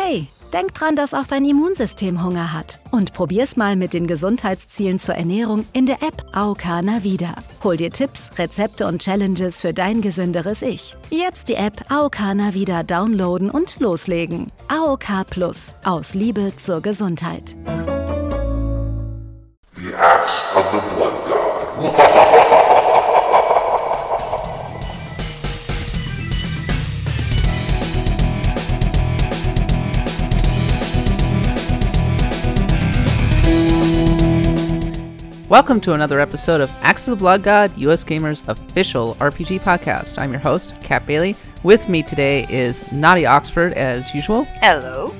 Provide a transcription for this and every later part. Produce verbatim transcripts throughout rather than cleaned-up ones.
Hey, denk dran, dass auch dein Immunsystem Hunger hat. Und probier's mal mit den Gesundheitszielen zur Ernährung in der App A O K Navida. Hol dir Tipps, Rezepte und Challenges für dein gesünderes Ich. Jetzt die App A O K Navida downloaden und loslegen. A O K Plus. Aus Liebe zur Gesundheit. The Axe of the Blood God. Welcome to another episode of Axe of the Blood God, U S Gamer's official R P G podcast. I'm your host, Kat Bailey. With me today is Nadia Oxford, as usual. Hello.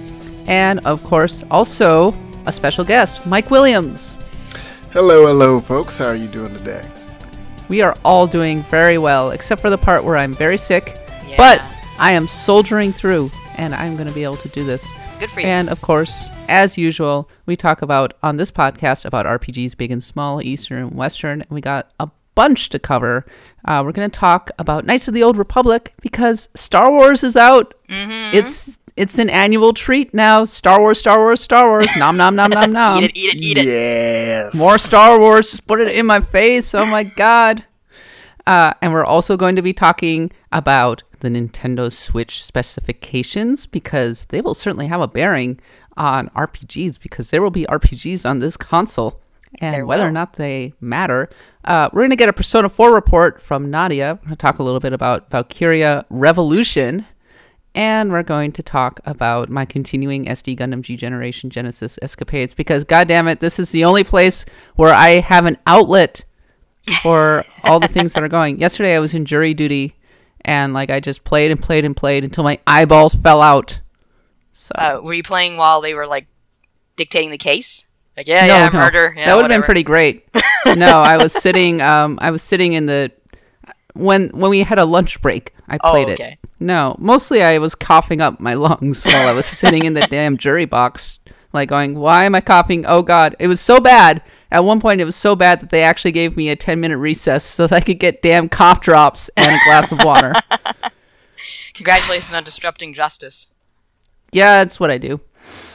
And, of course, also a special guest, Mike Williams. Hello, hello, folks. How are you doing today? We are all doing very well, except for the part where I'm very sick. Yeah. But I am soldiering through, and I'm going to be able to do this. Good for you. And, of course, as usual, we talk about, on this podcast, about R P Gs, big and small, Eastern and Western, and we got a bunch to cover. Uh, we're going to talk about Knights of the Old Republic, because Star Wars is out. Mm-hmm. It's it's an annual treat now. Star Wars, Star Wars, Star Wars. Nom, nom, nom, nom, nom. Eat it, eat it, eat it. Yes. More Star Wars. Just put it in my face. Oh, my God. Uh, and we're also going to be talking about the Nintendo Switch specifications, because they will certainly have a bearing on R P Gs, because there will be R P Gs on this console, and There whether will. or not they matter. Uh, we're going to get a Persona four report from Nadia. We're going to talk a little bit about Valkyria Revolution, and we're going to talk about my continuing S D Gundam G Generation Genesis escapades, because goddammit, this is the only place where I have an outlet for all the things that are going. Yesterday I was in jury duty, and like I just played and played and played until my eyeballs fell out. So Uh, were you playing while they were, like, dictating the case? Like, yeah, No, yeah, no. murder. Yeah, that would have been whatever. pretty great. No, I was sitting. Um, I was sitting in the when when we had a lunch break. I Oh, played okay. it. No, mostly I was coughing up my lungs while I was sitting in the damn jury box, like going, "Why am I coughing? Oh God!" It was so bad. At one point, it was so bad that they actually gave me a ten minute recess so that I could get damn cough drops and a glass of water. Congratulations on disrupting justice. Yeah, that's what I do.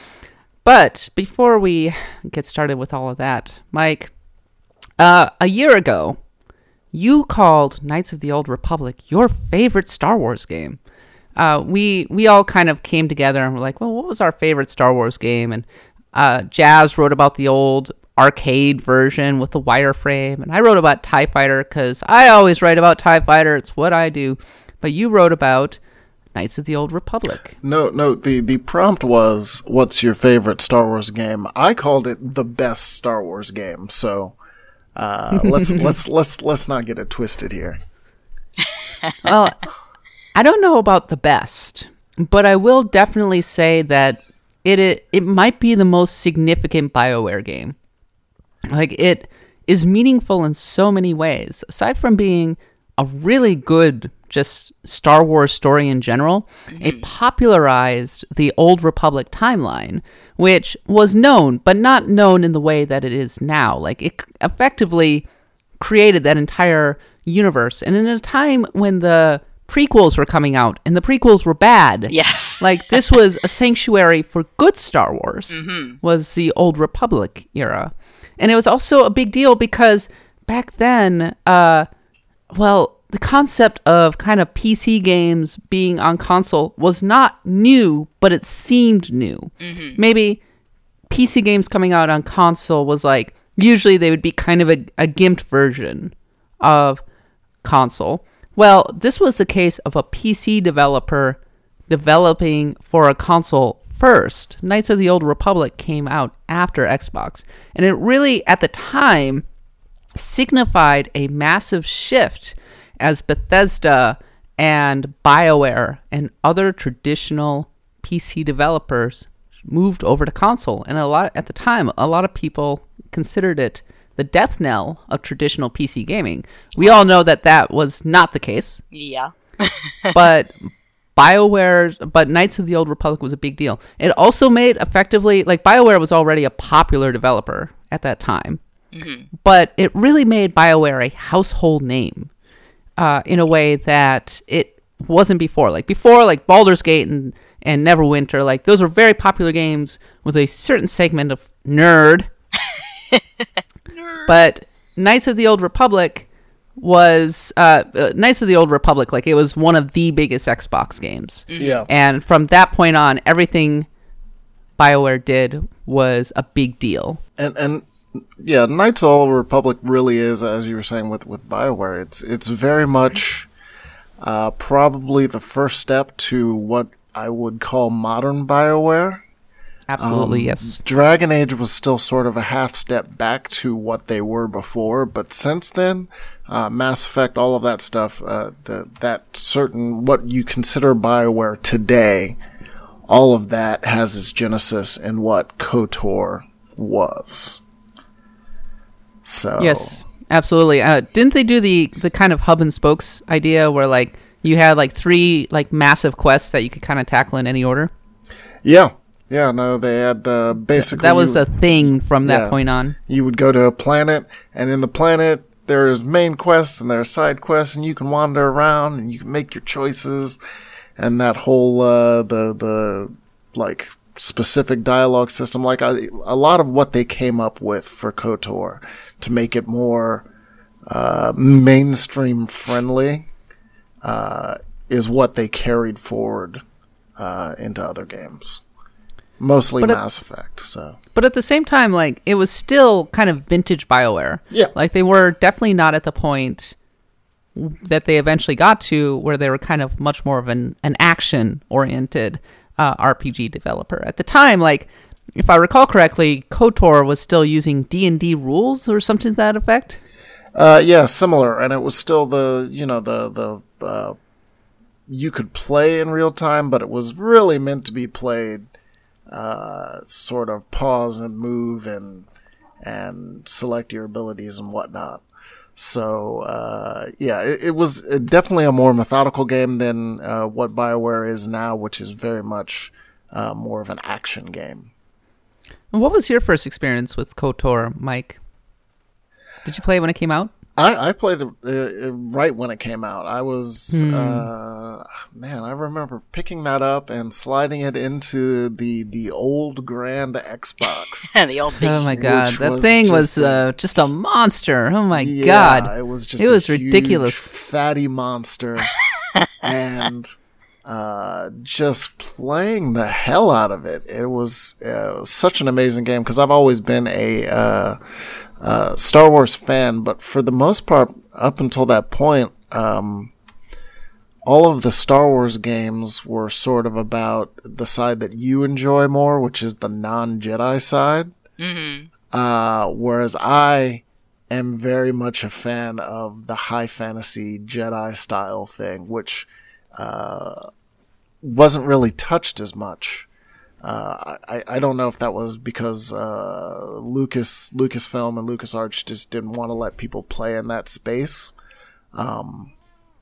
But before we get started with all of that, Mike, uh, a year ago, you called Knights of the Old Republic your favorite Star Wars game. Uh, we we all kind of came together and were like, well, what was our favorite Star Wars game? And uh, Jazz wrote about the old arcade version with the wireframe, and I wrote about TIE Fighter because I always write about TIE Fighter. It's what I do. But you wrote about Knights of the Old Republic. No, no, the, the prompt was, what's your favorite Star Wars game? I called it the best Star Wars game, so uh, let's let's let's let's not get it twisted here. Well, I don't know about the best, but I will definitely say that it it, it might be the most significant BioWare game. Like, it is meaningful in so many ways. Aside from being a really good just Star Wars story in general, mm-hmm. It popularized the Old Republic timeline, which was known, but not known in the way that it is now. Like, it effectively created that entire universe. And in a time when the prequels were coming out, and the prequels were bad. Yes. Like, this was a sanctuary for good Star Wars, mm-hmm. was the Old Republic era. And it was also a big deal because back then, uh, well, the concept of kind of P C games being on console was not new, but it seemed new. Mm-hmm. Maybe P C games coming out on console was like, usually they would be kind of a, a gimped version of console. Well, this was the case of a P C developer developing for a console first. Knights of the Old Republic came out after Xbox. And it really, at the time, signified a massive shift as Bethesda and BioWare and other traditional P C developers moved over to console. And a lot at the time, a lot of people considered it the death knell of traditional P C gaming. We all know that that was not the case. Yeah. But BioWare, but Knights of the Old Republic was a big deal. It also made effectively, like, BioWare was already a popular developer at that time. Mm-hmm. But it really made BioWare a household name. Uh, in a way that it wasn't before. Like before, like Baldur's Gate and, and Neverwinter. Like, those were very popular games with a certain segment of nerd. Nerd. But Knights of the Old Republic was uh, uh, Knights of the Old Republic. Like, it was one of the biggest Xbox games. Yeah. And from that point on, everything BioWare did was a big deal. And and yeah, Knights of the Old Republic really is, as you were saying with, with BioWare, it's it's very much uh, probably the first step to what I would call modern BioWare. Absolutely, um, yes. Dragon Age was still sort of a half step back to what they were before, but since then, uh, Mass Effect, all of that stuff, uh, the, that certain, what you consider BioWare today, all of that has its genesis in what KOTOR was. So yes, absolutely. Uh, didn't they do the, the kind of hub and spokes idea where, like, you had like three like massive quests that you could kind of tackle in any order? Yeah. Yeah, no, they had uh, basically... That was you, a thing from that yeah, point on. You would go to a planet, and in the planet, there's main quests and there's side quests, and you can wander around, and you can make your choices, and that whole, uh, the, the, like, specific dialogue system, like, a, a lot of what they came up with for KOTOR to make it more uh, mainstream-friendly uh, is what they carried forward uh, into other games. Mostly but Mass at, Effect, so. But at the same time, like, it was still kind of vintage BioWare. Yeah. Like, they were definitely not at the point that they eventually got to where they were kind of much more of an, an action-oriented uh, R P G developer. At the time, like, if I recall correctly, KOTOR was still using D and D rules or something to that effect? Uh, yeah, similar, and it was still the, you know, the, the, uh, you could play in real time, but it was really meant to be played Uh, sort of pause and move and and select your abilities and whatnot. So uh, yeah, it, it was definitely a more methodical game than uh, what BioWare is now, which is very much uh, more of an action game. What was your first experience with KOTOR, Mike? Did you play it when it came out? I, I played it uh, right when it came out. I was, hmm. uh, man, I remember picking that up and sliding it into the, the old grand Xbox. The old big. Oh my god, that was thing just was uh, just a monster. Oh my yeah, god. it was just it was a ridiculous. huge, fatty monster. And uh, just playing the hell out of it. It was uh, such an amazing game because I've always been a... Uh, Uh, Star Wars fan, but for the most part, up until that point, um, all of the Star Wars games were sort of about the side that you enjoy more, which is the non-Jedi side. Mm-hmm. Uh, whereas I am very much a fan of the high fantasy Jedi style thing, which uh, wasn't really touched as much. Uh, I, I don't know if that was because, uh, Lucas, Lucasfilm and LucasArts just didn't want to let people play in that space. Um,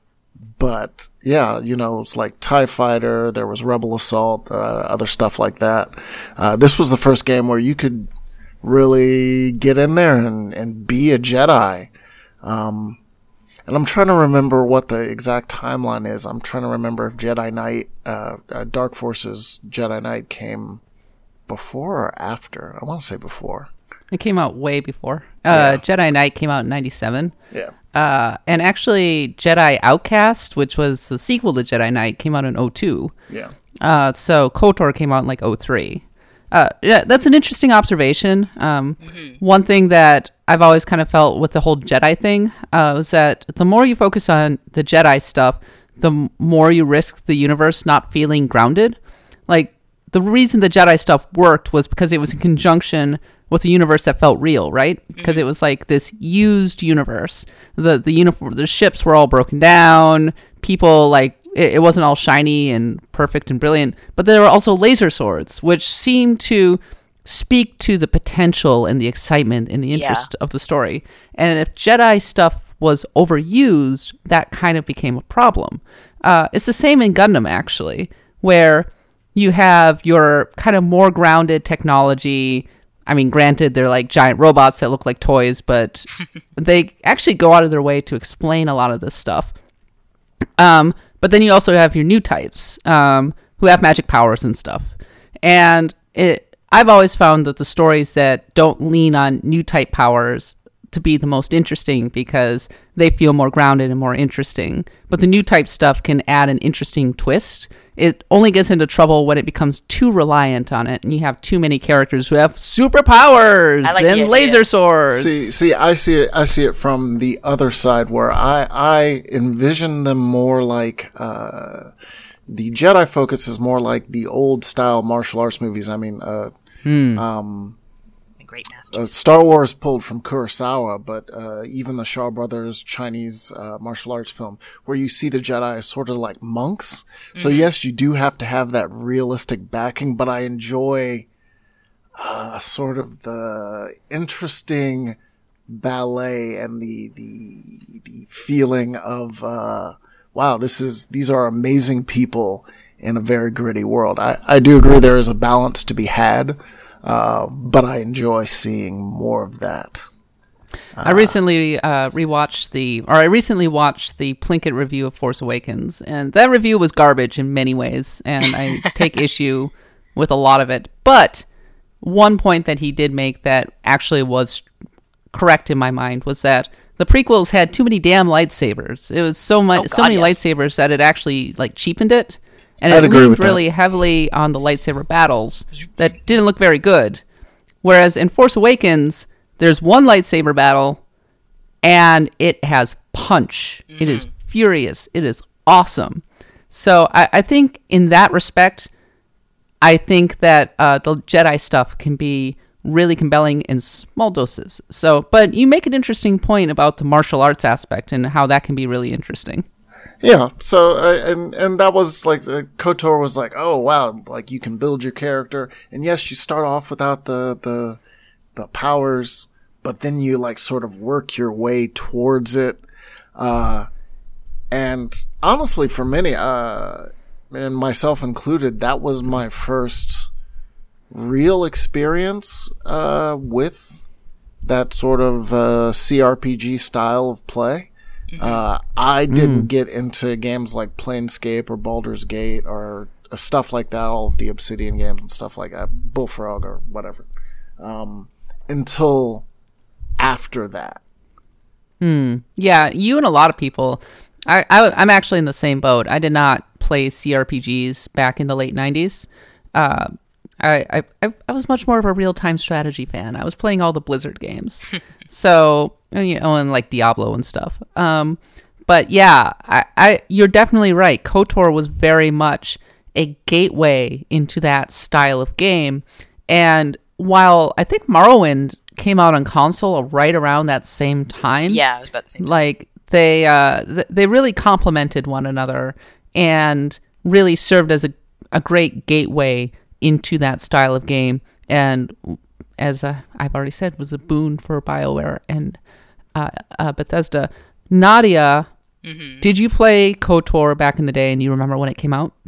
but yeah, you know, it's like TIE Fighter, there was Rebel Assault, uh, other stuff like that. Uh, this was the first game where you could really get in there and, and be a Jedi. Um, And I'm trying to remember what the exact timeline is. I'm trying to remember if Jedi Knight, uh, uh, Dark Forces Jedi Knight came before or after. I want to say before. It came out way before. Uh, Yeah. Jedi Knight came out in ninety-seven. Yeah. Uh, and actually, Jedi Outcast, which was the sequel to Jedi Knight, came out in oh two. Yeah. Uh, so KOTOR came out in like oh three. Uh, yeah, that's an interesting observation. Um, mm-hmm. One thing that I've always kind of felt with the whole Jedi thing uh, was that the more you focus on the Jedi stuff, the m- more you risk the universe not feeling grounded. Like, the reason the Jedi stuff worked was because it was in conjunction with a universe that felt real, right? Because mm-hmm. it was like this used universe. The the uniform, the ships were all broken down. People, like, it, it wasn't all shiny and perfect and brilliant. But there were also laser swords, which seemed to speak to the potential and the excitement and the interest yeah. of the story. And if Jedi stuff was overused, that kind of became a problem. Uh, it's the same in Gundam, actually, where you have your kind of more grounded technology. I mean, granted, they're like giant robots that look like toys, but they actually go out of their way to explain a lot of this stuff. Um, but then you also have your new types. Um, who have magic powers and stuff. And it, I've always found that the stories that don't lean on new type powers to be the most interesting because they feel more grounded and more interesting. But the new type stuff can add an interesting twist. It only gets into trouble when it becomes too reliant on it, and you have too many characters who have superpowers like and the laser idea. swords. See, see, I see it. I see it from the other side, where I, I envision them more like uh, the Jedi focus is more like the old style martial arts movies. I mean, uh, Hmm. um, The Great Master. uh, Star Wars pulled from Kurosawa, but uh, even the Shaw Brothers Chinese uh, martial arts film, where you see the Jedi as sort of like monks. So yes, you do have to have that realistic backing, but I enjoy uh, sort of the interesting ballet and the the the feeling of uh, wow, this is these are amazing people in a very gritty world. I, I do agree there is a balance to be had. Uh, but I enjoy seeing more of that. I recently uh, rewatched the, or I recently watched the Plinkett review of Force Awakens, and that review was garbage in many ways, and I take issue with a lot of it. But one point that he did make that actually was correct in my mind was that the prequels had too many damn lightsabers. It was so much, Oh, so God, many yes. lightsabers that it actually like cheapened it. And I'd it agree leaned with that. really heavily on the lightsaber battles that didn't look very good. Whereas in Force Awakens, there's one lightsaber battle, and it has punch. Mm-hmm. It is furious. It is awesome. So I, I think in that respect, I think that uh, the Jedi stuff can be really compelling in small doses. So, but you make an interesting point about the martial arts aspect and how that can be really interesting. Yeah, so uh, and and that was like uh, KOTOR was like, oh wow, like you can build your character, and yes, you start off without the the the powers, but then you like sort of work your way towards it. Uh, and honestly, for many, uh, and myself included, that was my first real experience uh, with that sort of uh, C R P G style of play. Uh, I didn't Mm. get into games like Planescape or Baldur's Gate or uh, stuff like that, all of the Obsidian games and stuff like that, Bullfrog or whatever, um, until after that. Hmm. Yeah, you and a lot of people. I, I I'm actually in the same boat. I did not play C R P Gs back in the late nineties. Uh, I, I I was much more of a real time strategy fan. I was playing all the Blizzard games, so you know, and like Diablo and stuff. Um, but yeah, I, I you're definitely right. KOTOR was very much a gateway into that style of game, and while I think Morrowind came out on console right around that same time, Yeah, it was about the same time. like they uh th- they really complemented one another and really served as a a great gateway into that style of game, and as uh, I've already said, was a boon for BioWare and uh, uh, Bethesda. Nadia, Mm-hmm. did you play KOTOR back in the day, and you remember when it came out?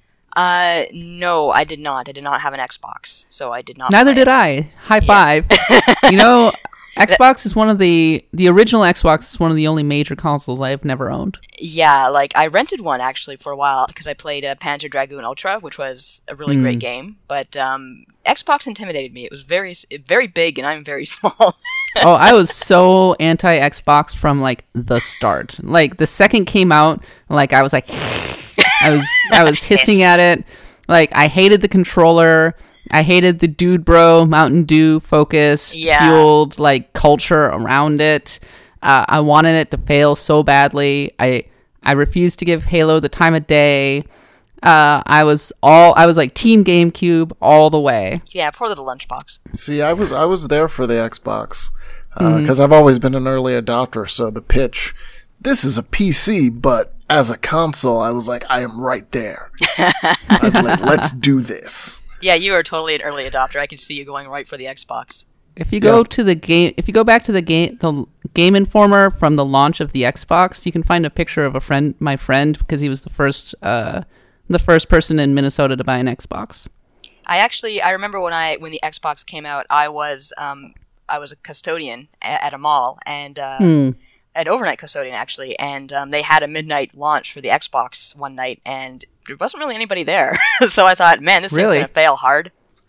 Uh, no, I did not. I did not have an Xbox, so I did not. Neither play did it. I. High five. You know, Xbox is one of the the original Xbox is one of the only major consoles I have never owned. Yeah, like I rented one actually for a while because I played uh, Panzer Dragoon Ultra, which was a really Mm. great game. But um, Xbox intimidated me. It was very, s- very big, and I'm very small. Oh, I was so anti Xbox from like the start. Like the second came out, like I was like, I was I was hissing Hiss. at it. Like I hated the controller. I hated the dude bro Mountain Dew focus Yeah. fueled like culture around it. Uh, I wanted it to fail so badly. I I refused to give Halo the time of day. Uh, I was all I was like Team GameCube all the way. Yeah, before the lunchbox. See, I was I was there for the Xbox because I've always been an early adopter. So the pitch, this is a P C, but as a console, I was like, I am right there. I'm like, let's do this. Yeah, you are totally an early adopter. I can see you going right for the Xbox. If you go Yeah. to the game, if you go back to the game, the Game Informer from the launch of the Xbox, you can find a picture of a friend, my friend, because he was the first, uh, the first person in Minnesota to buy an Xbox. I actually, I remember when I when the Xbox came out, I was um I was a custodian a- at a mall and uh, Hmm. an overnight custodian actually, and um, they had a midnight launch for the Xbox one night, and there wasn't really anybody there. So I thought, man, this Really? thing's gonna fail hard.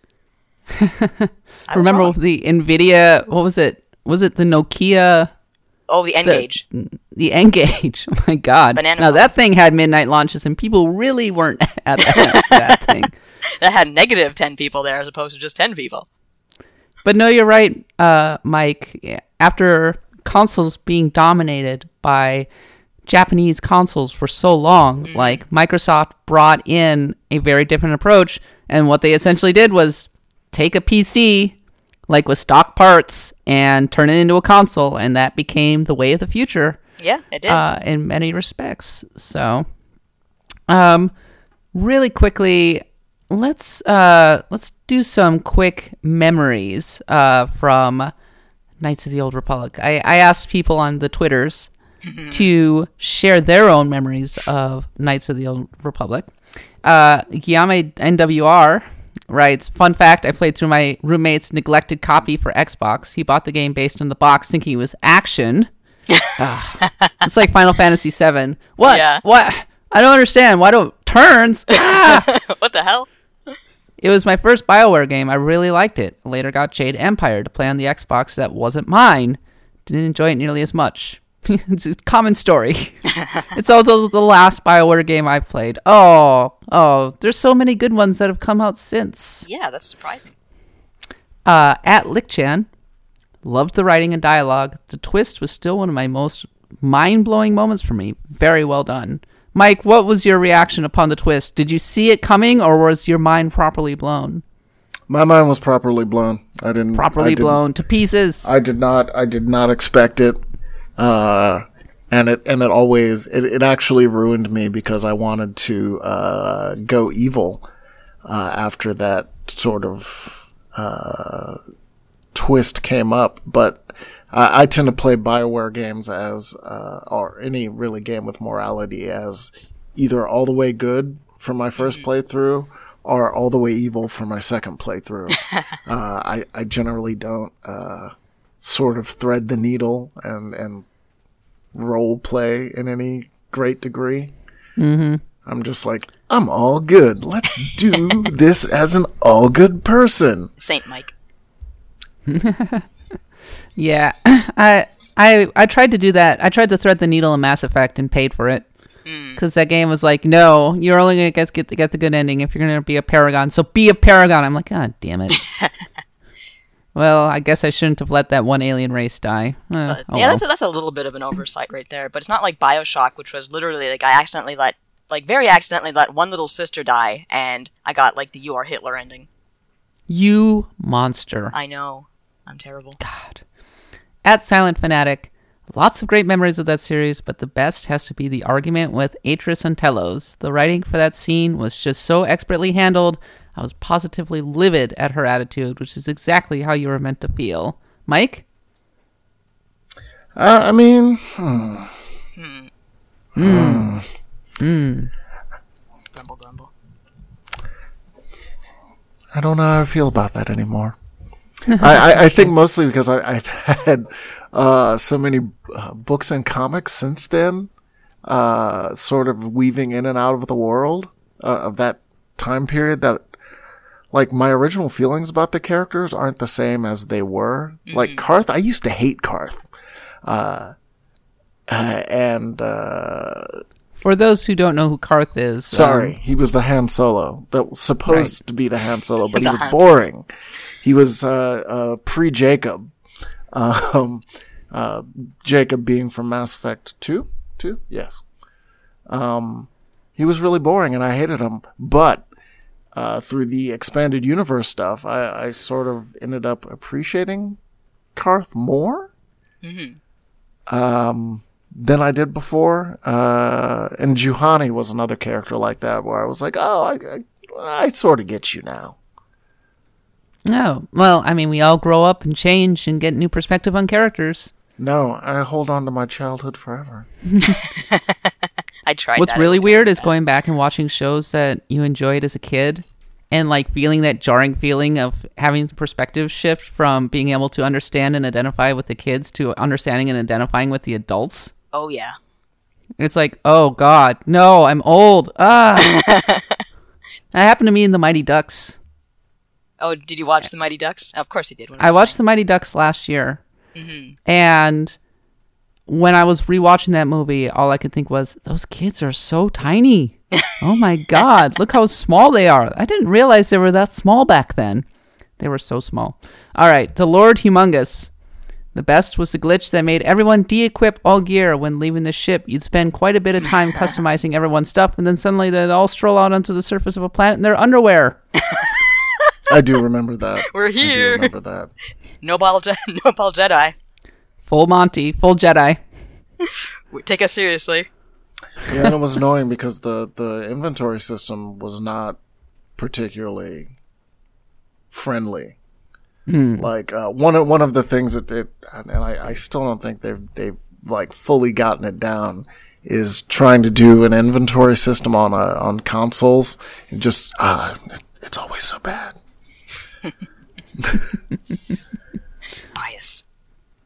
I was Remember wrong. the Nvidia? What was it? Was it the Nokia? Oh, the N-Gage. The N-Gage. Oh my God! Banana now phone. that thing had midnight launches, and people really weren't at that, that thing. That had negative ten people there as opposed to just ten people. But no, you're right, uh, Mike. Yeah, after consoles being dominated by Japanese consoles for so long, Mm. like Microsoft brought in a very different approach, and what they essentially did was take a P C, like with stock parts, and turn it into a console, and that became the way of the future. Yeah, it did. Uh, in many respects. So, um, really quickly, let's uh, let's do some quick memories uh, from Knights of the Old Republic. I, I asked people on the Twitters to share their own memories of Knights of the Old Republic. Uh, Guillaume N W R writes, fun fact, I played through my roommate's neglected copy for Xbox. He bought the game based on the box thinking it was action. Ugh. It's like Final Fantasy seven. What? Yeah. What? I don't understand. Why don't turns? Ah! What the hell? It was my first BioWare game. I really liked it. I later got Jade Empire to play on the Xbox that wasn't mine. Didn't enjoy it nearly as much. It's a common story. It's also the last BioWare game I've played. Oh, oh, there's so many good ones that have come out since. Yeah, that's surprising. Uh, at Lickchan, loved the writing and dialogue. The twist was still one of my most mind-blowing moments for me. Very well done. Mike, what was your reaction upon the twist? Did you see it coming, or was your mind properly blown? My mind was properly blown. I didn't Properly I didn't- blown to pieces. I did not. I did not expect it, uh, and it and it always it, it actually ruined me because I wanted to uh, go evil uh, after that sort of uh, twist came up. But I, I tend to play BioWare games as uh, or any really game with morality as either all the way good for my first playthrough or all the way evil for my second playthrough. uh, I I generally don't. Uh, sort of thread the needle and, and role play in any great degree. Mm-hmm. I'm just like, I'm all good. Let's do this as an all good person. Saint Mike. Yeah, I I I tried to do that. I tried to thread the needle in Mass Effect and paid for it. Because that game was like, no, you're only going to get get the, get the good ending if you're going to be a Paragon. So be a Paragon. I'm like, God damn it. Well, I guess I shouldn't have let that one alien race die. Uh, Uh, oh yeah, well. that's a, that's a little bit of an oversight right there. But it's not like Bioshock, which was literally like I accidentally let, like very accidentally let one little sister die, and I got like the "You Are Hitler" ending. You monster. I know, I'm terrible. God. At Silent Fanatic, lots of great memories of that series, but the best has to be the argument with Atris and Telos. The writing for that scene was just so expertly handled. I was positively livid at her attitude, which is exactly how you were meant to feel. Mike? Uh, I mean, hmm. Hmm. Grumble, grumble. I don't know how I feel about that anymore. I, I, I think mostly because I, I've had uh, so many uh, books and comics since then, uh, sort of weaving in and out of the world uh, of that time period that, like, my original feelings about the characters aren't the same as they were. Mm-hmm. Like, Karth, I used to hate Karth. Uh, uh, and, uh, For those who don't know who Karth is... sorry, um, he was the Han Solo that was supposed Right. to be the Han Solo, but he The was Han boring. He was, uh, uh, pre-Jacob. Um, uh, Jacob being from Mass Effect two? two? Yes. Um, he was really boring and I hated him, but, uh, through the expanded universe stuff, I, I sort of ended up appreciating Karth more. Mm-hmm. Um, than I did before. Uh, and Juhani was another character like that where I was like, oh, I, I, I sort of get you now. Oh, well, I mean, we all grow up and change and get new perspective on characters. No, I hold on to my childhood forever. I tried. What's that. really I won't weird do is that. going back and watching shows that you enjoyed as a kid and like feeling that jarring feeling of having the perspective shift from being able to understand and identify with the kids to understanding and identifying with the adults. Oh yeah. It's like, oh God, no, I'm old. Ah. That happened to me in the Mighty Ducks. Oh, did you watch the Mighty Ducks? Of course you did. When I watched the Mighty Ducks last year. Mm-hmm. And when I was rewatching that movie, all I could think was, those kids are so tiny. Oh my God, look how small they are. I didn't realize they were that small back then. They were so small. All right, the Lord Humongous. The best was the glitch that made everyone de-equip all gear when leaving the ship. You'd spend quite a bit of time customizing everyone's stuff, and then suddenly they'd all stroll out onto the surface of a planet in their underwear. I do remember that. We're here. I do remember that. No ball, Je- no ball Jedi. Full Monty, full Jedi. Take us seriously. Yeah, and it was annoying because the, the inventory system was not particularly friendly. Mm. Like uh, one of one of the things that it, and I, I still don't think they've they've like fully gotten it down, is trying to do an inventory system on uh, on consoles. It just uh, it, it's always so bad. Bias.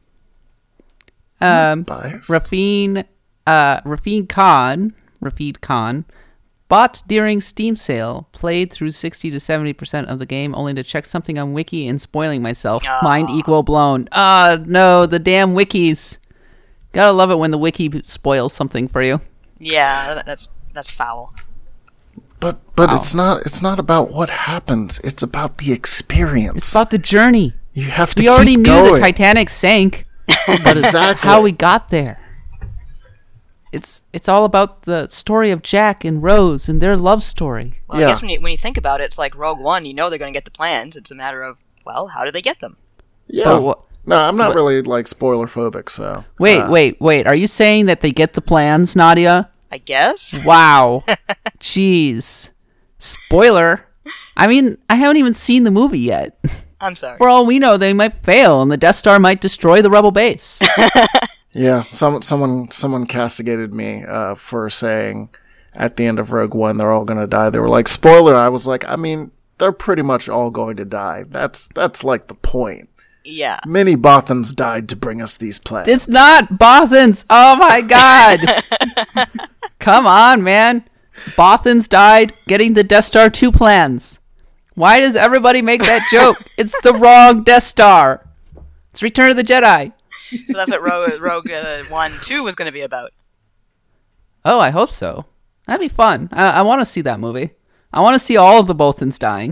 Um, Biased? Rafine, uh, Rafine Khan, Rafid Khan, bought during Steam sale, played through sixty to seventy percent of the game, only to check something on Wiki and spoiling myself. Oh. Mind equal blown. Ah, no, the damn wikis. Gotta love it when the wiki spoils something for you. Yeah, that- that's that's foul. But but Wow. it's not it's not about what happens. It's about the experience. It's about the journey. you have to We keep already knew going. the Titanic sank, but it's Exactly. how we got there. It's it's all about the story of Jack and Rose and their love story. Well, Yeah. I guess when you when you think about it, it's like Rogue One. You know they're going to get the plans. It's a matter of, well, how do they get them? Yeah. But wha- no, I'm not but- really like spoiler phobic. So Wait, uh, wait, wait. Are you saying that they get the plans, Nadia? I guess. Wow. Jeez. Spoiler. I mean, I haven't even seen the movie yet. I'm sorry. For all we know, they might fail and the Death Star might destroy the rebel base. Yeah, some someone someone castigated me uh, for saying at the end of Rogue One they're all going to die. They were like, spoiler. I was like, I mean, they're pretty much all going to die. That's that's like the point. Yeah. Many Bothans died to bring us these plans. It's not Bothans. Oh my god. Come on, man. Bothans died getting the Death Star two plans. Why does everybody make that joke? It's the wrong Death Star. It's Return of the Jedi. So that's what Rogue, Rogue uh, One Two was going to be about. Oh, I hope so. That'd be fun. I, I want to see that movie. I want to see all of the Bothans dying.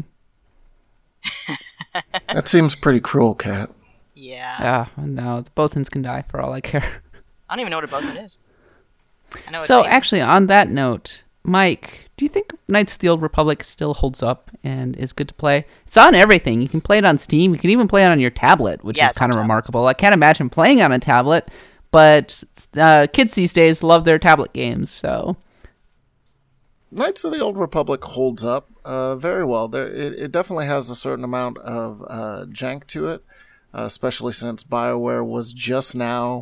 That seems pretty cruel, Kat. Yeah. Ah, no, the Bothans can die for all I care. I don't even know what a Bothan is. I know it's So, named- actually, on that note, Mike, do you think Knights of the Old Republic still holds up and is good to play? It's on everything. You can play it on Steam. You can even play it on your tablet, which Yeah, is it's on kind of tablets. remarkable. I can't imagine playing on a tablet, but uh, kids these days love their tablet games, so... Knights of the Old Republic holds up uh, very well. There, it, it definitely has a certain amount of uh, jank to it, uh, especially since BioWare was just now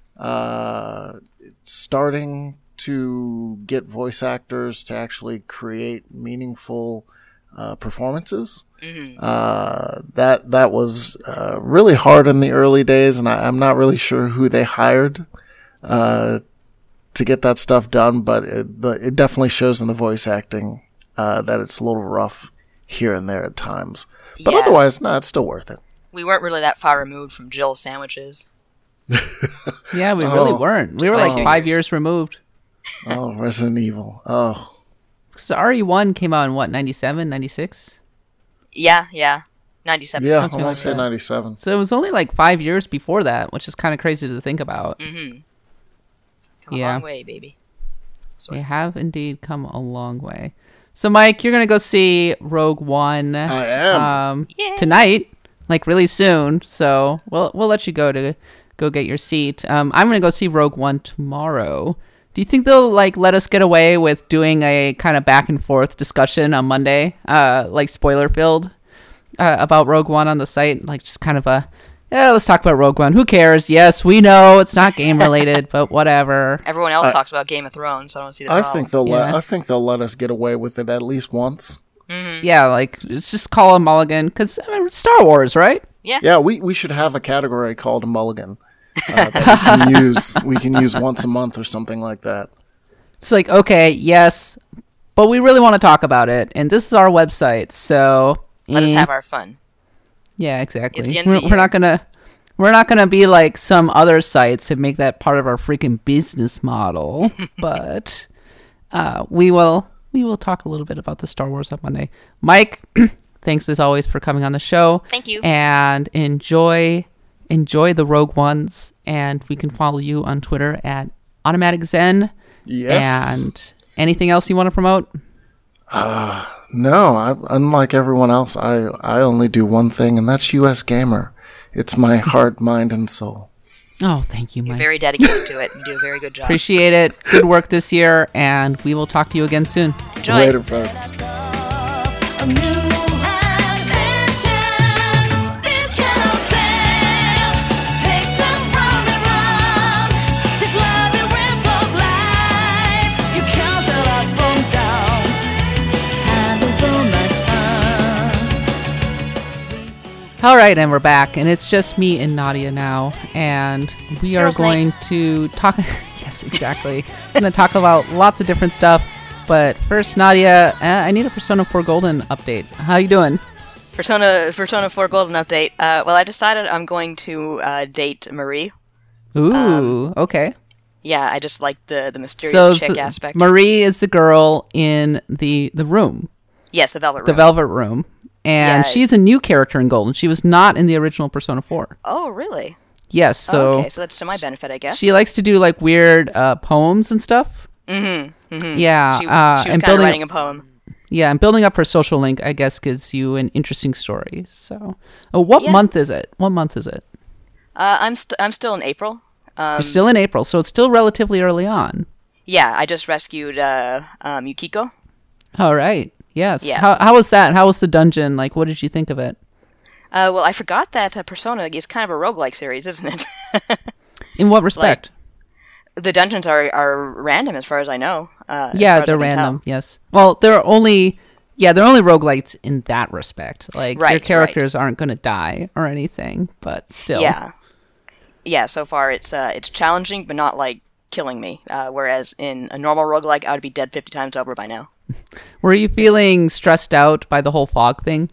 uh, starting to get voice actors to actually create meaningful uh, performances. Mhm. Uh, that that was uh, really hard in the early days, and I, I'm not really sure who they hired uh, to get that stuff done, but it, the, it definitely shows in the voice acting uh, that it's a little rough here and there at times. But Yeah. otherwise, no, it's still worth it. We weren't really that far removed from Jill sandwiches. Yeah, we really Oh. weren't. We were Just like my five fingers. years removed. Oh, Resident Evil. Oh, So R E one came out in, what, ninety-seven, ninety-six? Yeah, yeah. ninety-seven. yeah, I something want like to say that. ninety-seven. So it was only like five years before that, which is kind of crazy to think about. Mm-hmm. Come Yeah. a long way, baby. Sorry. They have indeed come a long way. So, Mike, you're going to go see Rogue One I am. um, Yay. tonight, like really soon. So we'll we'll let you go to go get your seat. Um, I'm going to go see Rogue One tomorrow. Do you think they'll like let us get away with doing a kind of back and forth discussion on Monday, uh, like spoiler filled, uh, about Rogue One on the site, like just kind of a yeah, let's talk about Rogue One. Who cares? Yes, we know it's not game related, but whatever. Everyone else I- talks about Game of Thrones, so I don't see the I problem. think they'll Yeah. let I think they'll let us get away with it at least once. Yeah, like it's just call a mulligan because I mean, Star Wars, right? Yeah. Yeah, we, we should have a category called a mulligan. uh, that we can use. We can use once a month or something like that. It's like, okay, yes, but we really want to talk about it, and this is our website, so Let eh. us have our fun. Yeah, exactly. It's the end we're, of the we're year. not gonna we're not gonna be like some other sites and make that part of our freaking business model, but uh, we will we will talk a little bit about the Star Wars on Monday. Mike, thanks as always for coming on the show. Thank you. And enjoy enjoy the Rogue Ones, and we can follow you on Twitter at Automatic Zen. Yes. And anything else you want to promote? No, I, unlike everyone else, I, I only do one thing, and that's U S Gamer. It's my heart, mind, and soul. Oh, thank you, You're Mike. very dedicated to it. You do a very good job. Appreciate it. Good work this year, and we will talk to you again soon. Enjoy. Later, folks. A new adventure. This cannot fail. Takes us round and round. This labyrinth of life. You can't tell us from down. Having so much fun. All right, and we're back, and it's just me and Nadia now, and we are Girls' going night. to talk. Yes, exactly. We're going to talk about lots of different stuff. But first, Nadia, uh, I need a Persona four Golden update. How you doing? Persona Persona four Golden update. Uh, well, I decided I'm going to uh, date Marie. Ooh, okay. Yeah, I just like the the mysterious So chick th- aspect. Marie is the girl in the the room, yes, the Velvet Room. the Velvet Room, and Yeah. she's a new character in Golden. She was not in the original Persona four. Oh, really? Yes, so oh, okay, so that's to my benefit, I guess. she likes to do like weird uh, poems and stuff. mm-hmm, mm-hmm. Yeah, She, uh, she was and kind of building writing a poem. yeah, and building up her social link, I guess, gives you an interesting story. So, oh, what Yeah. month is it? What month is it? Uh, I'm st- I'm still in April. Um, You're still in April, so it's still relatively early on. yeah, I just rescued uh, um, Yukiko. All right. Yes. Yeah. How how was that? How was the dungeon? Like, what did you think of it? Uh, well, I forgot that uh, Persona is kind of a roguelike series, isn't it? In what respect? The dungeons are, are random, as far as I know. Uh, as Yeah, far as they're I can random. tell. Yes. Well, they're only yeah, they're only roguelites in that respect. Like Right, your right. characters aren't going to die or anything, but still. Yeah, yeah. So far, it's uh, it's challenging, but not like killing me. Uh, whereas in a normal roguelike, I would be dead fifty times over by now. Were you feeling stressed out by the whole fog thing?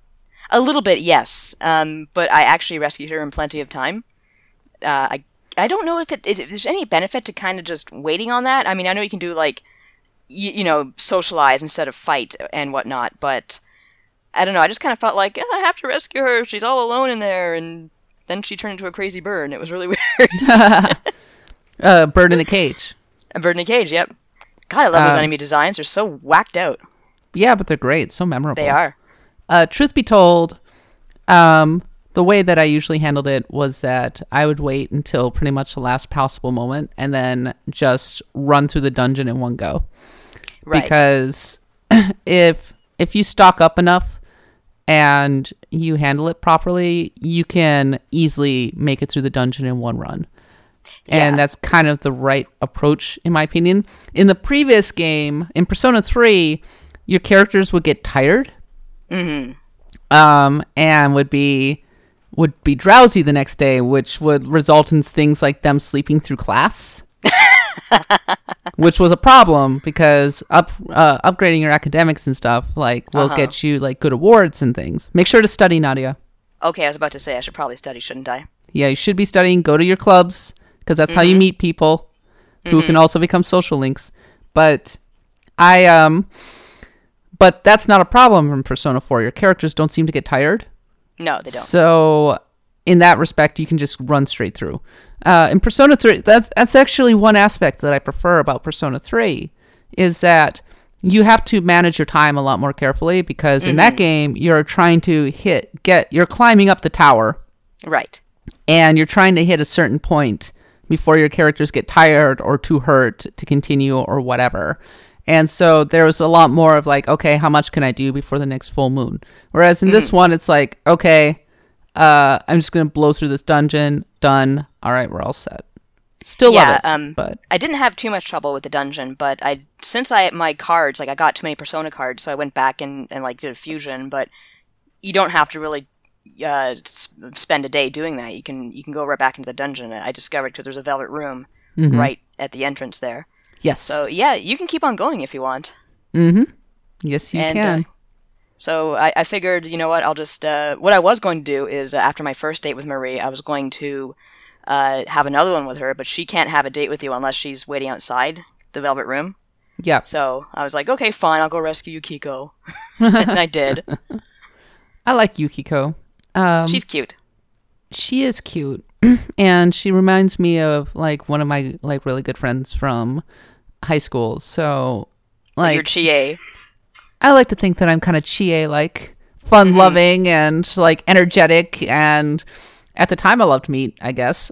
A little bit, yes. Um, but I actually rescued her in plenty of time. Uh, I I don't know if it if there's any benefit to kind of just waiting on that. I mean, I know you can do like you, you know socialize instead of fight and whatnot, but I don't know. I just kind of felt like "Oh, I have to rescue her. She's all alone in there, and then she turned into a crazy bird, and it was really weird. Uh, bird in a cage. A bird in a cage. Yep. God, I love those Um, enemy designs. They're so whacked out. Yeah, but they're great. So memorable. They are. Uh, truth be told, um, the way that I usually handled it was that I would wait until pretty much the last possible moment and then just run through the dungeon in one go. Right. Because if if you stock up enough and you handle it properly, you can easily make it through the dungeon in one run. And Yeah. that's kind of the right approach, in my opinion. In the previous game, in Persona three, your characters would get tired, Mm-hmm. um, and would be would be drowsy the next day, which would result in things like them sleeping through class, which was a problem because up uh, upgrading your academics and stuff like will Uh-huh. get you like good awards and things. Make sure to study, Nadia. Okay, I was about to say I should probably study, shouldn't I? Yeah, you should be studying. Go to your clubs because that's how you meet people who can also become social links. But I um, but that's not a problem in Persona four. Your characters don't seem to get tired. No, they don't. So in that respect, you can just run straight through. Uh, in Persona three, that's that's actually one aspect that I prefer about Persona three is that you have to manage your time a lot more carefully because in that game you're trying to hit get you're climbing up the tower Right. and you're trying to hit a certain point before your characters get tired or too hurt to continue or whatever. And so there was a lot more of like, okay, how much can I do before the next full moon? Whereas in this one, it's like, okay, uh, I'm just going to blow through this dungeon. Done. All right, we're all set. Still yeah, love it, um, but I didn't have too much trouble with the dungeon, but I since I my cards like I got too many Persona cards, so I went back and, and like did a fusion. But you don't have to really uh, s- spend a day doing that. You can you can go right back into the dungeon. I discovered because there's a velvet room Mhm. right at the entrance there. Yes. So yeah, you can keep on going if you want. Mm-hmm. Yes, you And, can. uh, So I, I figured, you know what? I'll just uh, what I was going to do is uh, after my first date with Marie, I was going to uh, have another one with her, but she can't have a date with you unless she's waiting outside the velvet room. yeah. So I was like, okay, fine, I'll go rescue Yukiko, and I did. I like Yukiko. Um, She's cute. she is cute, and she reminds me of like one of my like really good friends from high school. So, So like, you're Chie. I like to think that I'm kind of Chie like, fun loving and like energetic, and at the time I loved meat, I guess.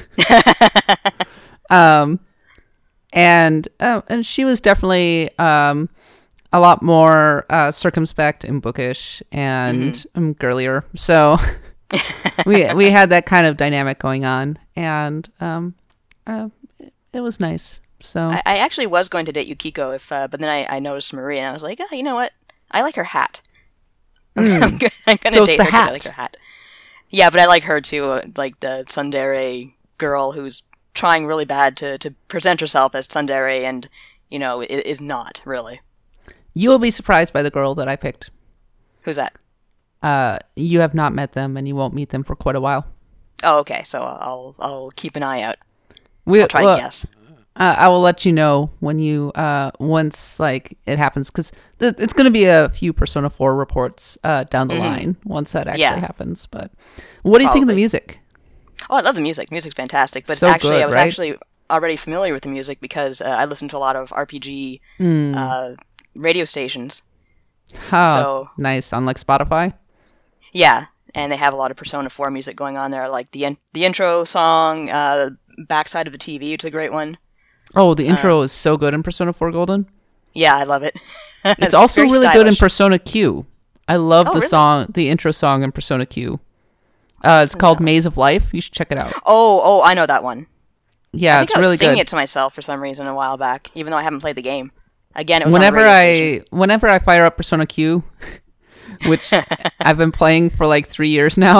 um, and uh, and she was definitely um a lot more uh, circumspect and bookish and um, girlier. So we we had that kind of dynamic going on, and um, uh, it, it was nice. So I, I actually was going to date Yukiko, if, uh, but then I, I noticed Marie, and I was like, oh, you know what? I like her hat. I'm gonna, I'm gonna So it's date the her 'cause I hat. like her hat. Yeah, but I like her too, uh, like the tsundere girl who's trying really bad to, to present herself as tsundere, and you know i- is not really. you will be surprised by the girl that I picked. Who's that? Uh, you have not met them, and you won't meet them for quite a while. Oh, okay. So I'll I'll keep an eye out. We, I'll try well, to guess. Uh, I will let you know when you uh once like it happens, because th- it's going to be a few Persona four reports uh down the line once that actually Yeah. happens. But what do you think of the Probably. music? Oh, I love the music. Music's fantastic. But So actually, good, I was right? actually already familiar with the music because uh, I listened to a lot of R P G Hmm. uh, radio stations. Oh, So- nice on like Spotify. Yeah, and they have a lot of Persona four music going on there, like the in- the intro song, uh, Backside of the T V, which is a great one. Oh, the intro is so good in Persona four Golden. Yeah, I love it. It's also Very really good in stylish. Persona Q. I love Oh, the really? song, the intro song in Persona Q. Uh, it's called Maze of Life. You should check it out. Oh, oh, I know that one. Yeah, I think it's I was really singing good. it to myself for some reason a while back, even though I haven't played the game. Again, it was Whenever on a radio I station. whenever I fire up Persona Q, which I've been playing for like three years now,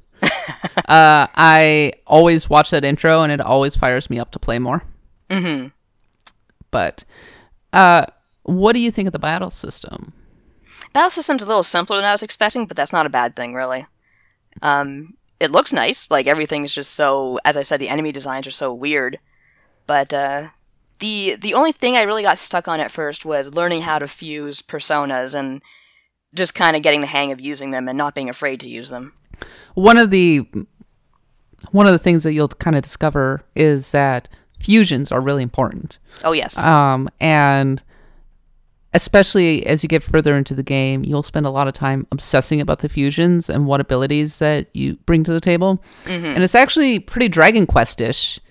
uh, I always watch that intro, and it always fires me up to play more. Mm-hmm. But uh, what do you think of the battle system? Battle system's a little simpler than I was expecting, but that's not a bad thing, really. Um, it looks nice. Like, everything's just so... As I said, the enemy designs are so weird. But, uh... The, the only thing I really got stuck on at first was learning how to fuse personas and just kind of getting the hang of using them and not being afraid to use them. One of the one of the things that you'll kind of discover is that fusions are really important. Oh, yes. Um, and especially as you get further into the game, you'll spend a lot of time obsessing about the fusions and what abilities that you bring to the table. And it's actually pretty Dragon Quest-ish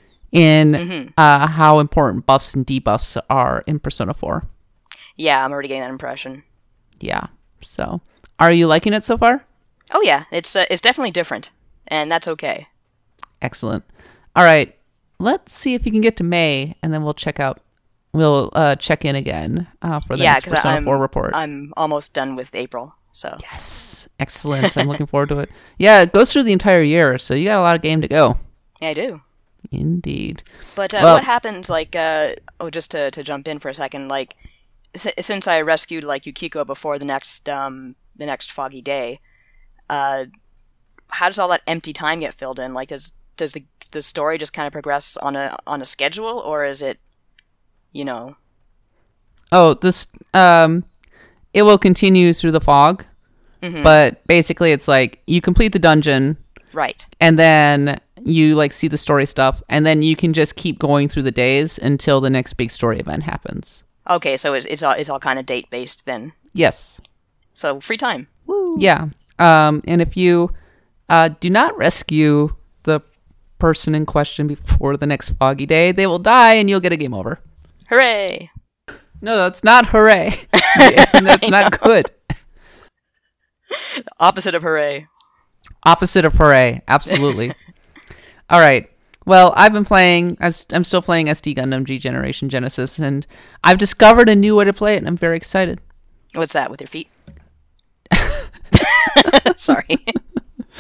in uh, how important buffs and debuffs are in Persona four. Yeah, I'm already getting that impression. Yeah. So, are you liking it so far? Oh, yeah. It's, uh, it's definitely different. And that's okay. Excellent. All right. Let's see if you can get to May, and then we'll check out. We'll uh, check in again uh, for the Yeah, next because Persona I'm, four report. I'm almost done with April, so... Yes. Excellent. I'm looking forward to it. Yeah, it goes through the entire year, so you got a lot of game to go. Yeah, I do. Indeed. But uh, Well- what happens, like, uh, oh, just to, to jump in for a second, like, s- since I rescued, like, Yukiko before the next, um, the next foggy day, uh, how does all that empty time get filled in? Like, does, does the, the story just kind of progress on a, on a schedule, or is it, you know... Oh, this um, it will continue through the fog, but basically it's like you complete the dungeon, Right. and then you like see the story stuff, and then you can just keep going through the days until the next big story event happens. Okay, so it's, it's all, it's all kind of date-based then. Yes. So, free time. Yeah. Um, and if you uh, do not rescue the person in question before the next foggy day, they will die, and you'll get a game over. Hooray! No, that's not hooray. That's not good. Opposite of hooray. Opposite of hooray. Absolutely. All right. Well, I've been playing, I've, I'm still playing S D Gundam G Generation Genesis, and I've discovered a new way to play it, and I'm very excited. What's that, with your feet? Sorry.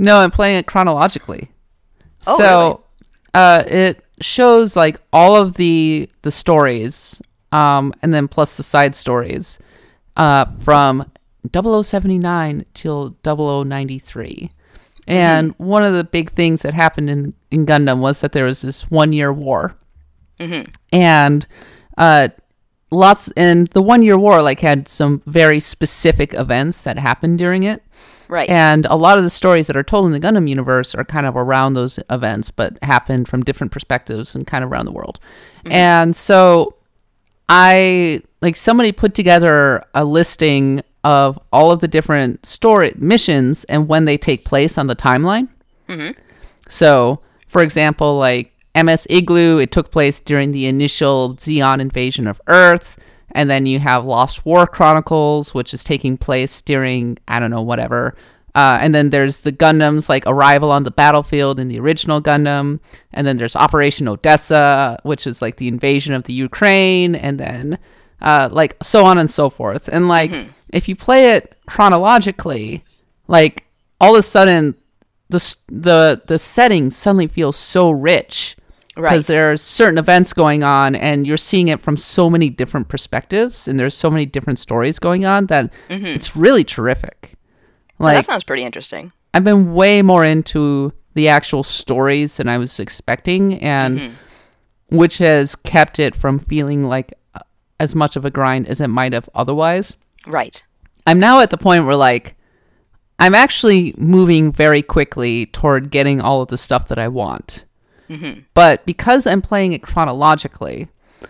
No, I'm playing it chronologically. Oh, so uh, it shows like all of the the stories, um, and then plus the side stories uh, from double oh seventy-nine till double oh ninety-three. And mm-hmm. one of the big things that happened in, in Gundam was that there was this one-year war. Mm-hmm. And uh, lots, and the one-year war like had some very specific events that happened during it. Right. And a lot of the stories that are told in the Gundam universe are kind of around those events, but happened from different perspectives and kind of around the world. Mm-hmm. And so I, like, somebody put together a listing of all of the different story missions and when they take place on the timeline. Mm-hmm. So, for example, like M S Igloo, it took place during the initial Zeon invasion of Earth. And then you have Lost War Chronicles, which is taking place during, I don't know, whatever. Uh, and then there's the Gundams, like Arrival on the Battlefield in the original Gundam. And then there's Operation Odessa, which is like the invasion of the Ukraine. And then uh, like so on and so forth. And like, mm-hmm. if you play it chronologically, like all of a sudden the the the setting suddenly feels so rich. Because right. there's certain events going on and you're seeing it from so many different perspectives and there's so many different stories going on that mm-hmm. it's really terrific. Like, well, that sounds pretty interesting. I've been way more into the actual stories than I was expecting, and mm-hmm. which has kept it from feeling like as much of a grind as it might have otherwise. Right. I'm now at the point where like I'm actually moving very quickly toward getting all of the stuff that I want. Mm-hmm. But because I'm playing it chronologically,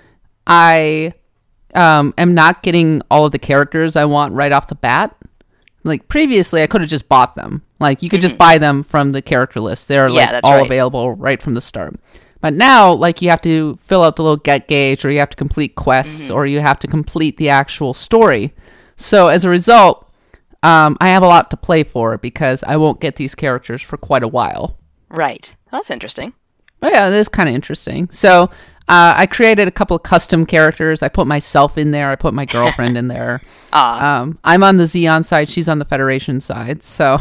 I um, am not getting all of the characters I want right off the bat. Like previously, I could have just bought them. Like you could mm-hmm. just buy them from the character list. They're yeah, like all right. available right from the start. But now, like you have to fill out the little get gauge, or you have to complete quests, mm-hmm. or you have to complete the actual story. So as a result, um, I have a lot to play for because I won't get these characters for quite a while. Right. Well, that's interesting. Oh, yeah, that is kind of interesting. So uh, I created a couple of custom characters. I put myself in there. I put my girlfriend in there. Um, I'm on the Zeon side. She's on the Federation side. So,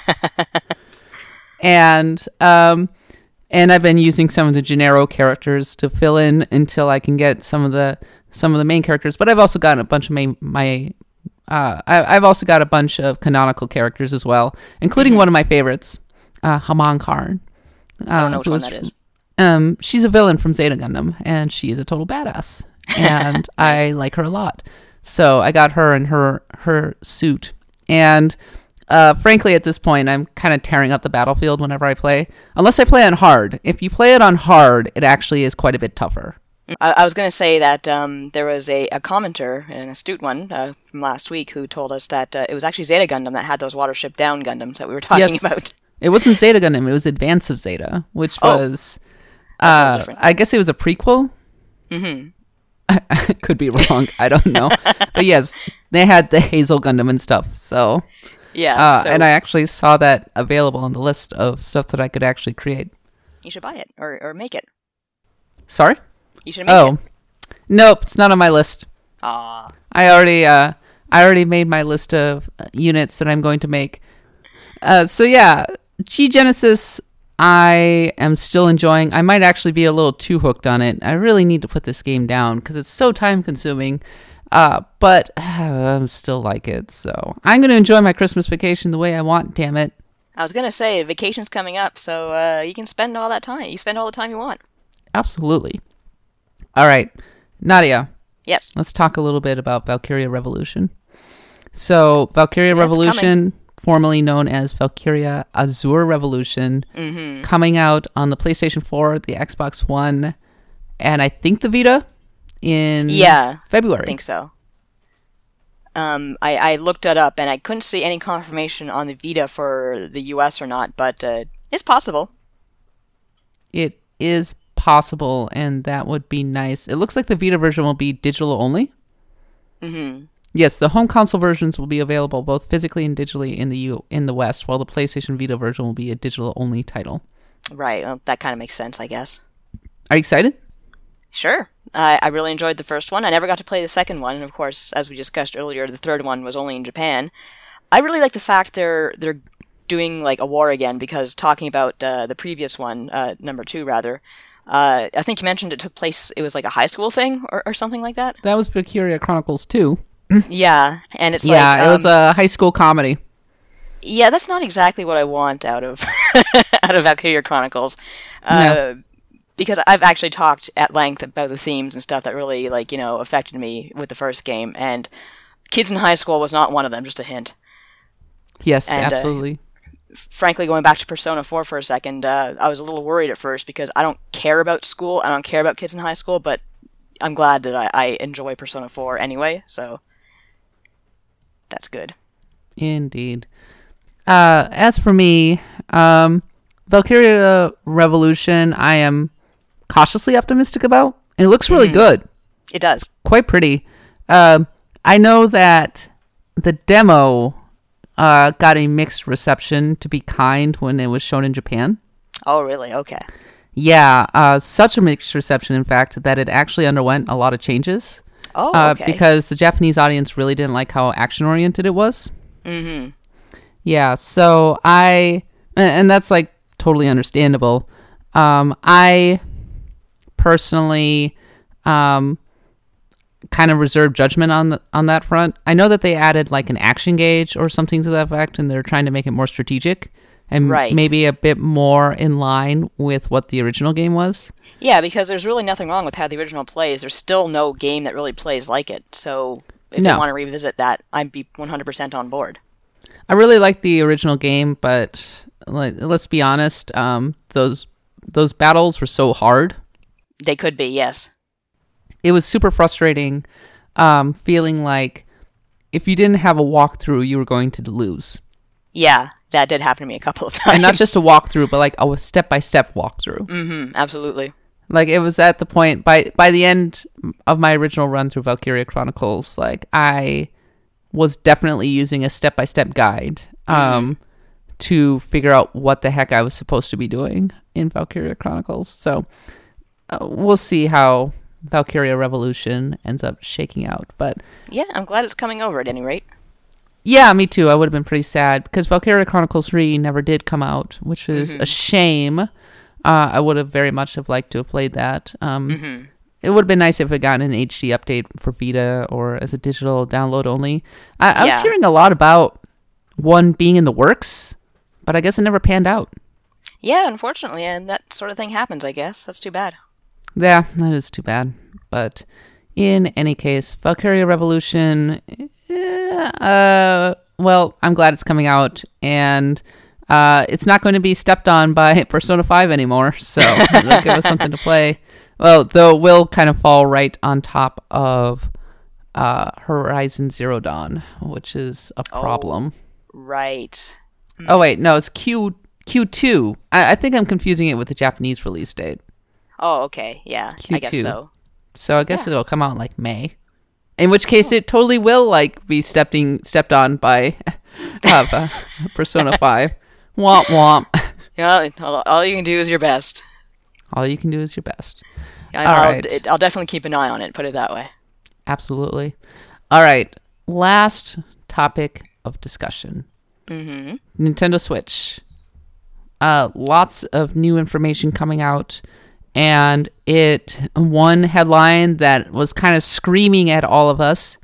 and um, and I've been using some of the Gennaro characters to fill in until I can get some of the some of the main characters. But I've also gotten a bunch of my my. Uh, I, I've also got a bunch of canonical characters as well, including mm-hmm. one of my favorites, uh, Haman Karn. I don't know which one that is. Um, she's a villain from Zeta Gundam, and she is a total badass, and nice. I like her a lot. So I got her in her her suit, and uh, frankly, at this point, I'm kind of tearing up the battlefield whenever I play, unless I play on hard. If you play it on hard, it actually is quite a bit tougher. I, I was going to say that um, there was a, a commenter, an astute one, uh, from last week who told us that uh, it was actually Zeta Gundam that had those Watership Down Gundams that we were talking yes. about. It wasn't Zeta Gundam, it was Advance of Zeta, which oh. was... Uh, I guess it was a prequel. Mm-hmm. I could be wrong. I don't know. But yes, they had the Hazel Gundam and stuff. So yeah, uh, so and I actually saw that available on the list of stuff that I could actually create. You should buy it or or make it. Sorry? You should make oh. it. Nope, it's not on my list. Ah. I already uh, I already made my list of units that I'm going to make. Uh, so yeah, G Genesis. I am still enjoying. I might actually be a little too hooked on it. I really need to put this game down because it's so time consuming. Uh, but uh, I still like it. So I'm going to enjoy my Christmas vacation the way I want. Damn it. I was going to say vacation's coming up, so uh, you can spend all that time. You spend all the time you want. Absolutely. All right, Nadia. Yes. Let's talk a little bit about Valkyria Revolution. So Valkyria That's Revolution. Coming. Formerly known as Valkyria Azure Revolution, mm-hmm. coming out on the PlayStation four, the Xbox One, and I think the Vita in yeah, February. I think so. Um, I, I looked it up, and I couldn't see any confirmation on the Vita for the U S or not, but uh, it's possible. It is possible, and that would be nice. It looks like the Vita version will be digital only. Mm-hmm. Yes, the home console versions will be available both physically and digitally in the U- in the West, while the PlayStation Vita version will be a digital-only title. Right, well, that kind of makes sense, I guess. Are you excited? Sure. I, I really enjoyed the first one. I never got to play the second one, and of course, as we discussed earlier, the third one was only in Japan. I really like the fact they're they're doing like a war again, because talking about uh, the previous one, uh, number two rather, uh, I think you mentioned it took place. It was like a high school thing or, or something like that. That was Valkyria Chronicles two. Yeah, and it's Yeah, like it was um, a high school comedy. yeah, that's not exactly what I want out of out of Valkyria Chronicles. Uh, No. Because I've actually talked at length about the themes and stuff that really, like, you know, affected me with the first game, and kids in high school was not one of them, just a hint. Yes, And, uh, absolutely. Frankly, going back to Persona four for a second, uh, I was a little worried at first because I don't care about school, I don't care about kids in high school, but I'm glad that I, I enjoy Persona four anyway, so that's good. Indeed. Uh, as for me, um, Valkyria Revolution, I am cautiously optimistic about. It looks really good. It does. Quite pretty. Um, I know that the demo uh, got a mixed reception, to be kind, when it was shown in Japan. Oh, really? Okay. Yeah, uh, such a mixed reception, in fact, that it actually underwent a lot of changes. Oh, uh, okay. Because the Japanese audience really didn't like how action-oriented it was. Mm-hmm. Yeah, so I... And that's, like, totally understandable. Um, I personally um, kind of reserve judgment on the, on that front. I know that they added like an action gauge or something to that effect, and they're trying to make it more strategic and Right. maybe a bit more in line with what the original game was. Yeah, because there's really nothing wrong with how the original plays. There's still no game that really plays like it. So if No. you want to revisit that, I'd be one hundred percent on board. I really like the original game, but like, let's be honest, um, those those battles were so hard. They could be, yes. It was super frustrating, um, feeling like if you didn't have a walkthrough, you were going to lose. Yeah, that did happen to me a couple of times. And not just a walkthrough, but like a step-by-step walkthrough. Mm-hmm, absolutely. Like, it was at the point, by by the end of my original run through Valkyria Chronicles, like, I was definitely using a step-by-step guide um, mm-hmm. to figure out what the heck I was supposed to be doing in Valkyria Chronicles. So, uh, we'll see how Valkyria Revolution ends up shaking out. But Yeah, I'm glad it's coming over at any rate. yeah, me too. I would have been pretty sad, because Valkyria Chronicles three never did come out, which is Mm-hmm. a shame. Uh, I would have very much have liked to have played that. Um, Mm-hmm. It would have been nice if it got an H D update for Vita or as a digital download only. I, I was Yeah. hearing a lot about one being in the works, but I guess it never panned out. Yeah, unfortunately, and that sort of thing happens, I guess. That's too bad. Yeah, that is too bad. But in any case, Valkyria Revolution, eh, uh, well, I'm glad it's coming out, and uh, it's not going to be stepped on by Persona five anymore, so that'll give us something to play. Well, though it will kind of fall right on top of uh, Horizon Zero Dawn, which is a problem. Right. Oh, wait, no, it's Q Q2. I, I think I'm confusing it with the Japanese release date. Oh, okay. Yeah, I guess Q two. so. So I guess it'll come out in like May. In which case it totally will like be stepped in, stepped on by uh, uh, Persona five. Womp womp. Yeah, all, all you can do is your best. All you can do is your best. I- All I'll, right. it, I'll definitely keep an eye on it, put it that way. Absolutely. All right. Last topic of discussion. Mm-hmm. Nintendo Switch. Uh, lots of new information coming out. And it, one headline that was kind of screaming at all of us.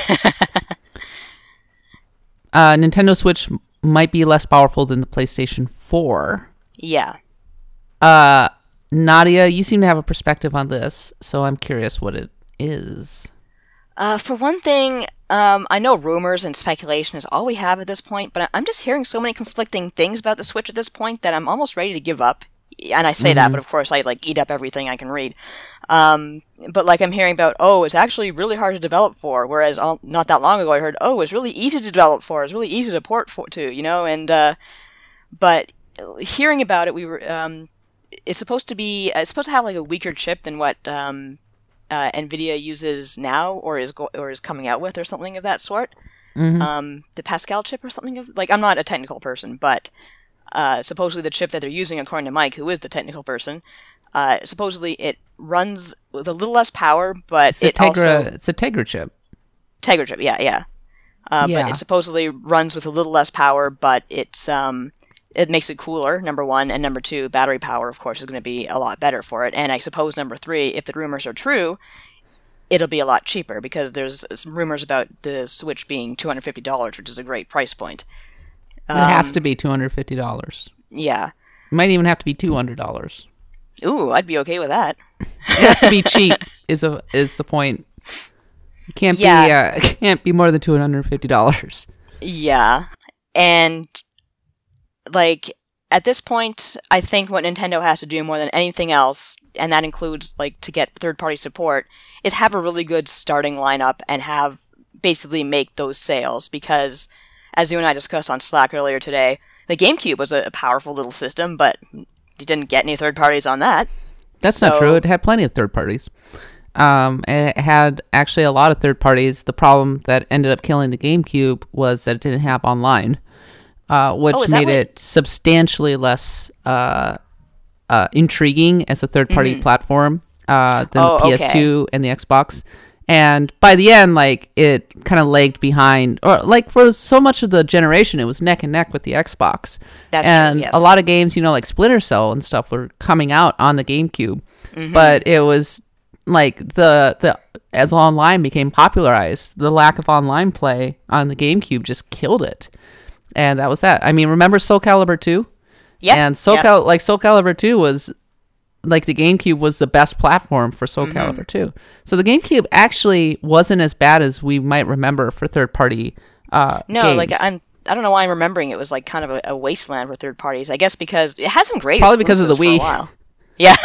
uh, Nintendo Switch might be less powerful than the PlayStation four. Yeah. Uh, Nadia, you seem to have a perspective on this, so I'm curious what it is. Uh, for one thing, um, I know rumors and speculation is all we have at this point, but I- I'm just hearing so many conflicting things about the Switch at this point that I'm almost ready to give up. And I say that, but of course I like eat up everything I can read. Um, but like I'm hearing about, oh, it's actually really hard to develop for, whereas all, not that long ago I heard, oh, it's really easy to develop for, it's really easy to port for to, you know. And uh, but hearing about it, we were um, it's supposed to be it's supposed to have like a weaker chip than what um, uh, NVIDIA uses now, or is go- or is coming out with, or something of that sort. Mm-hmm. Um, the Pascal chip or something of like I'm not a technical person, but. Uh, supposedly the chip that they're using, according to Mike, who is the technical person, uh, supposedly it runs with a little less power, but It's a it Tegra, also... it's a Tegra chip. Tegra chip, yeah, yeah. Uh, Yeah. But it supposedly runs with a little less power, but it's um, it makes it cooler, number one. And number two, battery power, of course, is going to be a lot better for it. And I suppose number three, if the rumors are true, it'll be a lot cheaper because there's some rumors about the Switch being two hundred fifty dollars, which is a great price point. it has to be two hundred fifty dollars. Yeah. It might even have to be two hundred dollars. Ooh, I'd be okay with that. It has to be cheap. Is a is the point? It can't Yeah. be. Uh, it can't be more than two hundred fifty dollars. Yeah. And, like, at this point, I think what Nintendo has to do more than anything else, and that includes, like, to get third-party support, is have a really good starting lineup and have, basically make those sales. Because, as you and I discussed on Slack earlier today, the GameCube was a, a powerful little system, but you didn't get any third parties on that. That's not So- true. It had plenty of third parties. Um, and it had actually a lot of third parties. The problem that ended up killing the GameCube was that it didn't have online, uh, which Oh, is that made what- it substantially less uh, uh, intriguing as a third-party platform uh, than Oh, the P S two okay. and the Xbox. And by the end, like, it kind of lagged behind, or like for so much of the generation, it was neck and neck with the Xbox. That's true, and yes. a lot of games, you know, like Splinter Cell and stuff, were coming out on the GameCube, Mm-hmm. but it was like the the as online became popularized, the lack of online play on the GameCube just killed it, and that was that. I mean, remember Soul Calibur two? Yeah. And Soul Yep. Cal- like Soul Calibur two was like the GameCube was the best platform for Soul Mm-hmm. Calibur two. So the GameCube actually wasn't as bad as we might remember for third party uh No, games. like, I'm... I don't know why I'm remembering it was like kind of a, a wasteland for third parties. I guess because it has some great Probably because of the exclusives for a Wii. while. Yeah.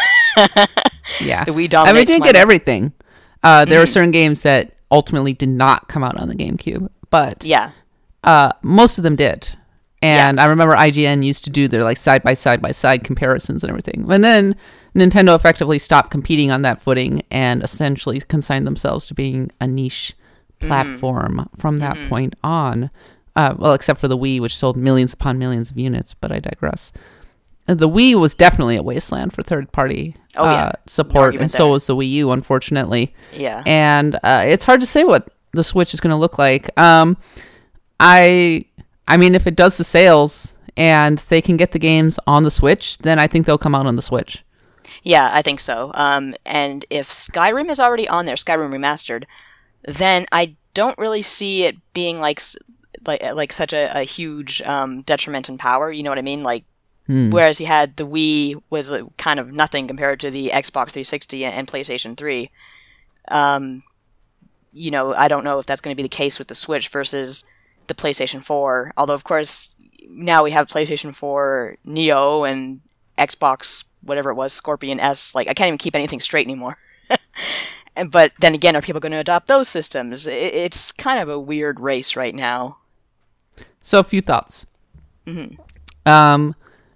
Yeah, The Wii I mean, it dominates didn't my get life. everything. Uh, there were certain games that ultimately did not come out on the GameCube, but Yeah. uh, most of them did. And I remember I G N used to do their like side by side by side comparisons and everything. And then Nintendo effectively stopped competing on that footing and essentially consigned themselves to being a niche platform from that point on. Uh, well, except for the Wii, which sold millions upon millions of units, but I digress. Uh, The Wii was definitely a wasteland for third-party Oh, yeah. uh, No support, argument and so there. was the Wii U, unfortunately. Yeah. And uh, it's hard to say what the Switch is going to look like. Um, I, I mean, if it does the sales and they can get the games on the Switch, then I think they'll come out on the Switch. Yeah, I think so. Um, and if Skyrim is already on there, Skyrim Remastered, then I don't really see it being like s- like like such a, a huge um, detriment in power. You know what I mean? Like, whereas you had the Wii was uh, kind of nothing compared to the Xbox three sixty and, and PlayStation three. Um, you know, I don't know if that's going to be the case with the Switch versus the PlayStation four. Although, of course, now we have PlayStation four Neo and Xbox, whatever it was, Scorpion S. Like, I can't even keep anything straight anymore. And but then again, are people going to adopt those systems? I- It's kind of a weird race right now. So a few thoughts. Um,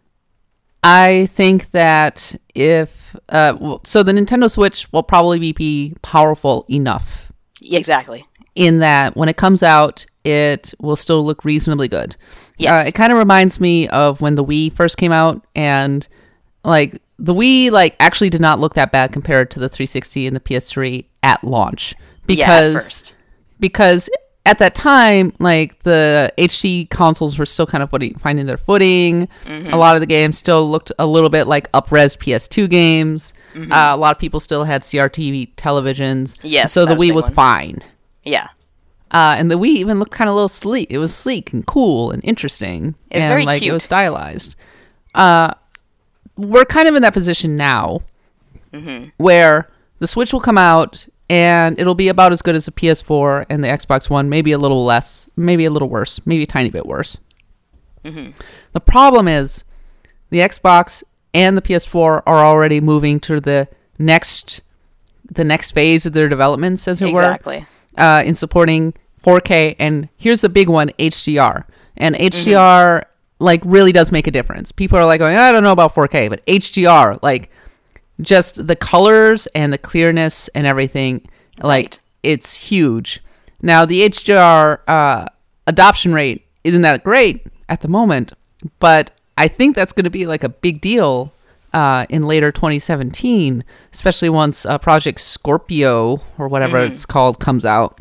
I think that if uh, well, so, the Nintendo Switch will probably be powerful enough Exactly. in that when it comes out, it will still look reasonably good. Yes. Uh, it kind of reminds me of when the Wii first came out, and like the Wii like actually did not look that bad compared to the three sixty and the P S three at launch because yeah, at first. because at that time, like the H D consoles were still kind of what finding their footing. Mm-hmm. A lot of the games still looked a little bit like up-res P S two games. Mm-hmm. Uh, a lot of people still had C R T televisions. Yes, so the that was a Wii big was one. fine. Yeah. Uh, and the Wii even looked kind of a little sleek. It was sleek and cool and interesting. It was and very like cute. it was stylized. Uh, we're kind of in that position now, Mm-hmm. where the Switch will come out and it'll be about as good as the P S four and the Xbox One, maybe a little less, maybe a little worse, maybe a tiny bit worse. Mm-hmm. The problem is the Xbox and the P S four are already moving to the next, the next phase of their developments, as it were Exactly. uh, in supporting four K, and here's the big one, H D R. And H D R Mm-hmm. like really does make a difference. People are like going, I don't know about four K, but H D R, like just the colors and the clearness and everything, like Right. it's huge. Now the H D R uh, adoption rate isn't that great at the moment, but I think that's going to be like a big deal uh, in later twenty seventeen, especially once uh, Project Scorpio or whatever it's called comes out.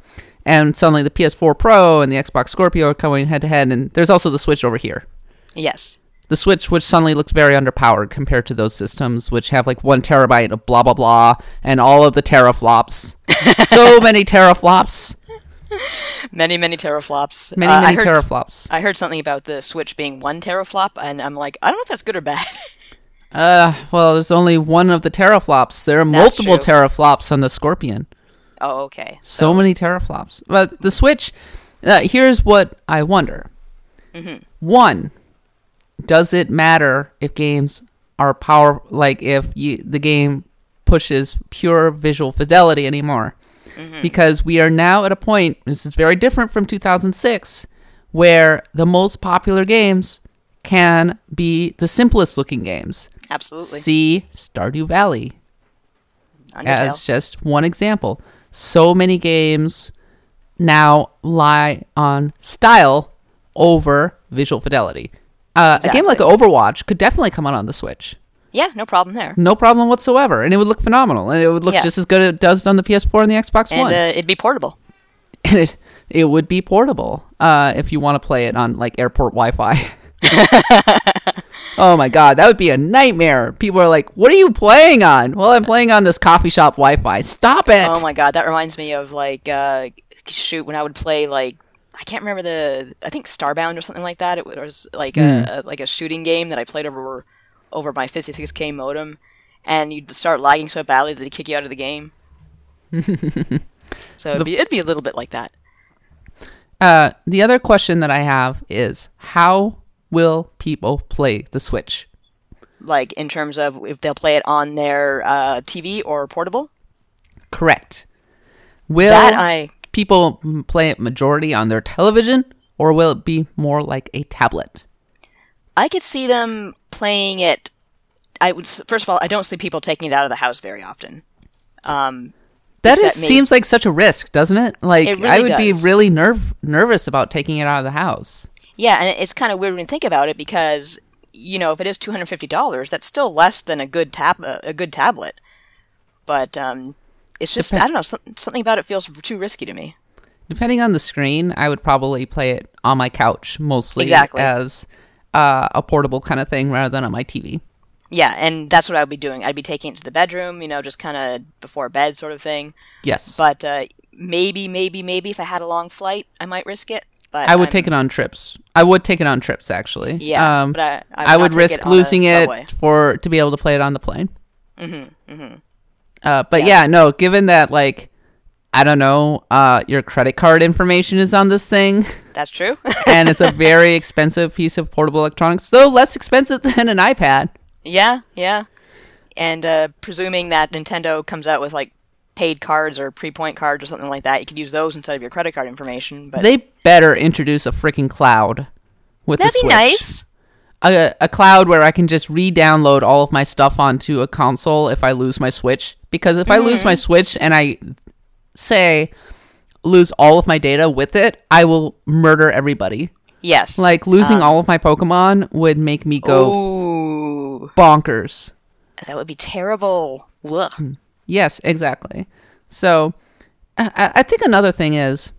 and suddenly the P S four Pro and the Xbox Scorpio are going head to head, and there's also the Switch over here. Yes. The Switch, which suddenly looks very underpowered compared to those systems, which have like one terabyte of blah blah blah, and all of the teraflops. So many teraflops. Many, many teraflops. Many, Uh, I many heard- teraflops. I heard something about the Switch being one teraflop, and I'm like, I don't know if that's good or bad. Uh, well, there's only one of the teraflops. There are That's multiple true. teraflops on the Scorpion. Oh, okay. So many teraflops. But the Switch, uh, here's what I wonder. Mm-hmm. One, does it matter if games are power, like if you, the game pushes pure visual fidelity anymore? Mm-hmm. Because we are now at a point, this is very different from two thousand six, where the most popular games can be the simplest looking games. Absolutely. See Stardew Valley Undertale. as just one example. So many games now lie on style over visual fidelity. Uh, A game like Overwatch could definitely come out on the Switch. Yeah, no problem there. No problem whatsoever. And it would look phenomenal. And it would look Yeah. just as good as it does on the P S four and the Xbox And One. uh, it'd be portable. And it, it would be portable uh, if you want to play it on like airport Wi-Fi. Oh my god, that would be a nightmare. People are like, what are you playing on? Well, I'm playing on this coffee shop Wi-Fi. Stop it! Oh my god, that reminds me of like uh shoot when I would play like I can't remember the I think Starbound or something like that. It was like a, a like a shooting game that I played over over my fifty-six K modem, and you'd start lagging so badly that they'd kick you out of the game. So it'd be it'd be a little bit like that. Uh, the other question that I have is, how will people play the Switch? Like in terms of if they'll play it on their uh, T V or portable. Correct. Will That I people m- play it majority on their television, or will it be more like a tablet? I could see them playing it. I would first of all, I don't see people taking it out of the house very often. Um, That is, Except me. seems like such a risk, doesn't it? Like, It really I would be does. really nerv- nervous about taking it out of the house. yeah, and it's kind of weird when you think about it because you know if it is two hundred fifty dollars, that's still less than a good tab uh, a good tablet. But um, it's just Dep- I don't know some, something about it feels too risky to me. Depending on the screen, I would probably play it on my couch, mostly Exactly. as uh, a portable kind of thing rather than on my T V. Yeah, and that's what I would be doing. I'd be taking it to the bedroom, you know, just kind of before bed sort of thing. Yes. But uh, maybe, maybe, maybe if I had a long flight, I might risk it. But I would I'm- take it on trips. I would take it on trips, actually. Yeah, Um, but I- I would I not would take risk it on a losing it subway. for to be able to play it on the plane. Mm-hmm, mm-hmm. Uh, but yeah. Yeah. no. Given that, like, I don't know, uh, your credit card information is on this thing, That's true. and it's a very expensive piece of portable electronics, though less expensive than an iPad. Yeah, yeah. And uh, presuming that Nintendo comes out with like paid cards or pre-point cards or something like that, you could use those instead of your credit card information. But They better introduce a freaking cloud with that'd the be Switch. nice. A, a cloud where I can just re-download all of my stuff onto a console if I lose my Switch. Because if I lose Mm-hmm. my Switch and I say lose all of my data with it, I will murder everybody. Yes. Like losing Um, all of my Pokemon would make me go Ooh, bonkers. that would be terrible. Ugh. Yes, exactly. So I, I think another thing is,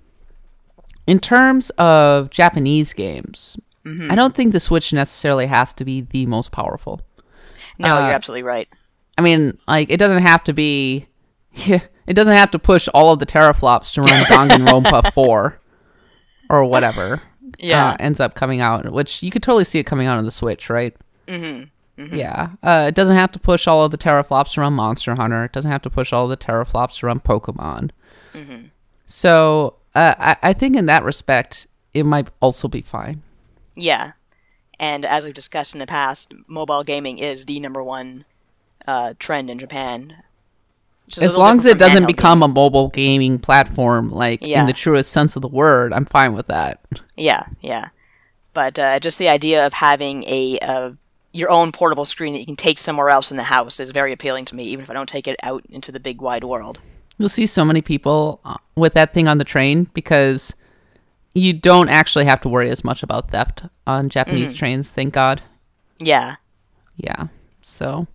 in terms of Japanese games, Mm-hmm. I don't think the Switch necessarily has to be the most powerful. No, Uh, you're absolutely right. I mean, like, it doesn't have to be... It doesn't have to push all of the teraflops to run Danganronpa four or whatever Yeah. uh, ends up coming out, which you could totally see it coming out on the Switch, right? Mm-hmm. mm-hmm. Yeah. Uh, it doesn't have to push all of the teraflops to run Monster Hunter. It doesn't have to push all of the teraflops to run Pokemon. Mm-hmm. So uh, I, I think in that respect, it might also be fine. Yeah. And as we've discussed in the past, mobile gaming is the number one uh, trend in Japan. Which is a As little long as different it from doesn't handheld become gaming. a mobile gaming platform, like Yeah. in the truest sense of the word, I'm fine with that. Yeah, yeah. But uh, just the idea of having a uh, your own portable screen that you can take somewhere else in the house is very appealing to me, even if I don't take it out into the big wide world. You'll see so many people uh, with that thing on the train because you don't actually have to worry as much about theft on Japanese trains, thank God. Yeah. Yeah. So,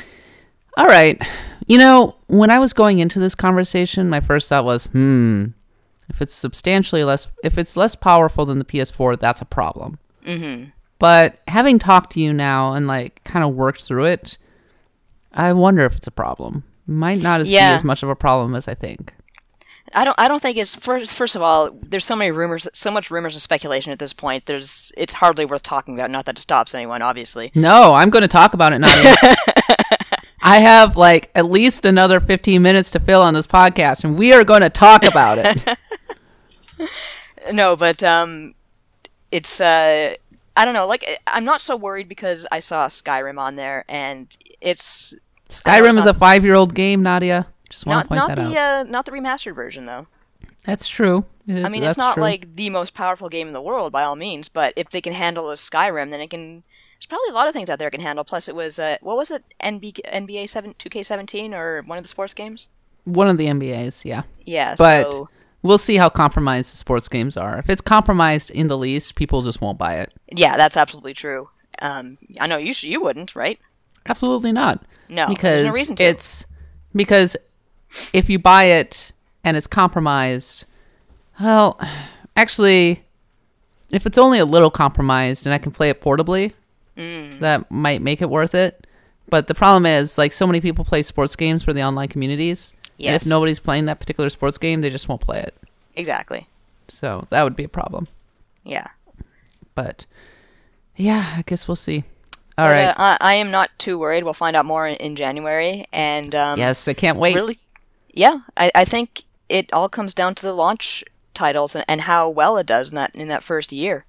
all right. You know, when I was going into this conversation, my first thought was, hmm, If it's substantially less, if it's less powerful than the P S four, that's a problem. Mm-hmm. But having talked to you now and like kind of worked through it, I wonder if it's a problem. Might not as Yeah. be as much of a problem as I think. I don't. I don't think it's first. First of all, there's so many rumors, so much rumors and speculation at this point. There's. It's hardly worth talking about. Not that it stops anyone, obviously. No, I'm going to talk about it, Nadia. I have like at least another fifteen minutes to fill on this podcast, and we are going to talk about it. No, but um, it's. Uh, I don't know. Like, I'm not so worried because I saw Skyrim on there, and it's Skyrim is not- a five-year-old game, Nadia. Just want not to point not that the out. uh, not the remastered version though. That's true. It is, I mean, that's it's not true. like the most powerful game in the world by all means, but if they can handle a Skyrim, then it can. There's probably a lot of things out there it can handle. Plus, it was uh, what was it? N B A seven, two K seventeen, or one of the sports games? One of the N B As, yeah. Yeah, But so we'll see how compromised the sports games are. If it's compromised in the least, people just won't buy it. yeah, that's absolutely true. Um, I know you sh- you wouldn't, right? Absolutely not. No, because there's no reason to. it's because if you buy it and it's compromised, well, actually, if it's only a little compromised and I can play it portably, Mm. that might make it worth it. But the problem is, like, so many people play sports games for the online communities. And Yes. if nobody's playing that particular sports game, they just won't play it. Exactly. So that would be a problem. Yeah. But yeah, I guess we'll see. All But, right. uh, I, I am not too worried. We'll find out more in, in January, and um, yes, I can't wait. really, yeah, I, I think it all comes down to the launch titles and, and how well it does in that in that first year.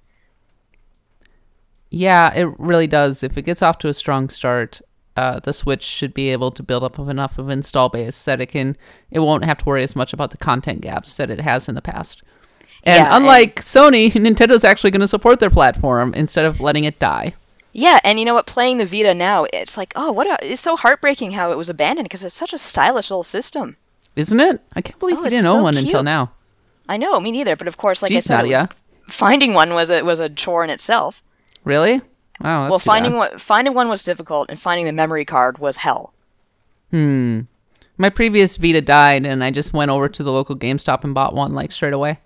Yeah, it really does. If it gets off to a strong start, uh, the Switch should be able to build up of enough of install base that it can. It won't have to worry as much about the content gaps that it has in the past. And Yeah, unlike Sony, Nintendo's actually going to support their platform instead of letting it die. Yeah, and you know what? Playing the Vita now, it's like, oh, what? A, it's so heartbreaking how it was abandoned because it's such a stylish little system. Isn't it? I can't believe Oh, we it's didn't so own one until cute. now. I know, me neither. But of course, like I Jeez, said, it- Nadia. finding one was a was a chore in itself. Really? Wow, that's well, too finding bad. one finding one was difficult, and finding the memory card was hell. Hmm. My previous Vita died, and I just went over to the local GameStop and bought one, like, straight away.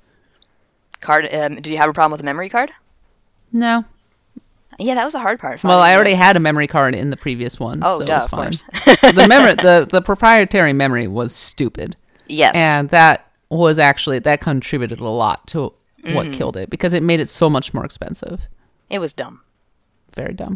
Card? Um, did you have a problem with the memory card? No. Yeah, that was the hard part. Well, finding I it. already had a memory card in the previous one, Oh, so duh, it was of fine. course. the memory, the the proprietary memory was stupid, Yes. and that was actually that contributed a lot to what Mm-hmm. killed it because it made it so much more expensive. it was dumb. Very dumb.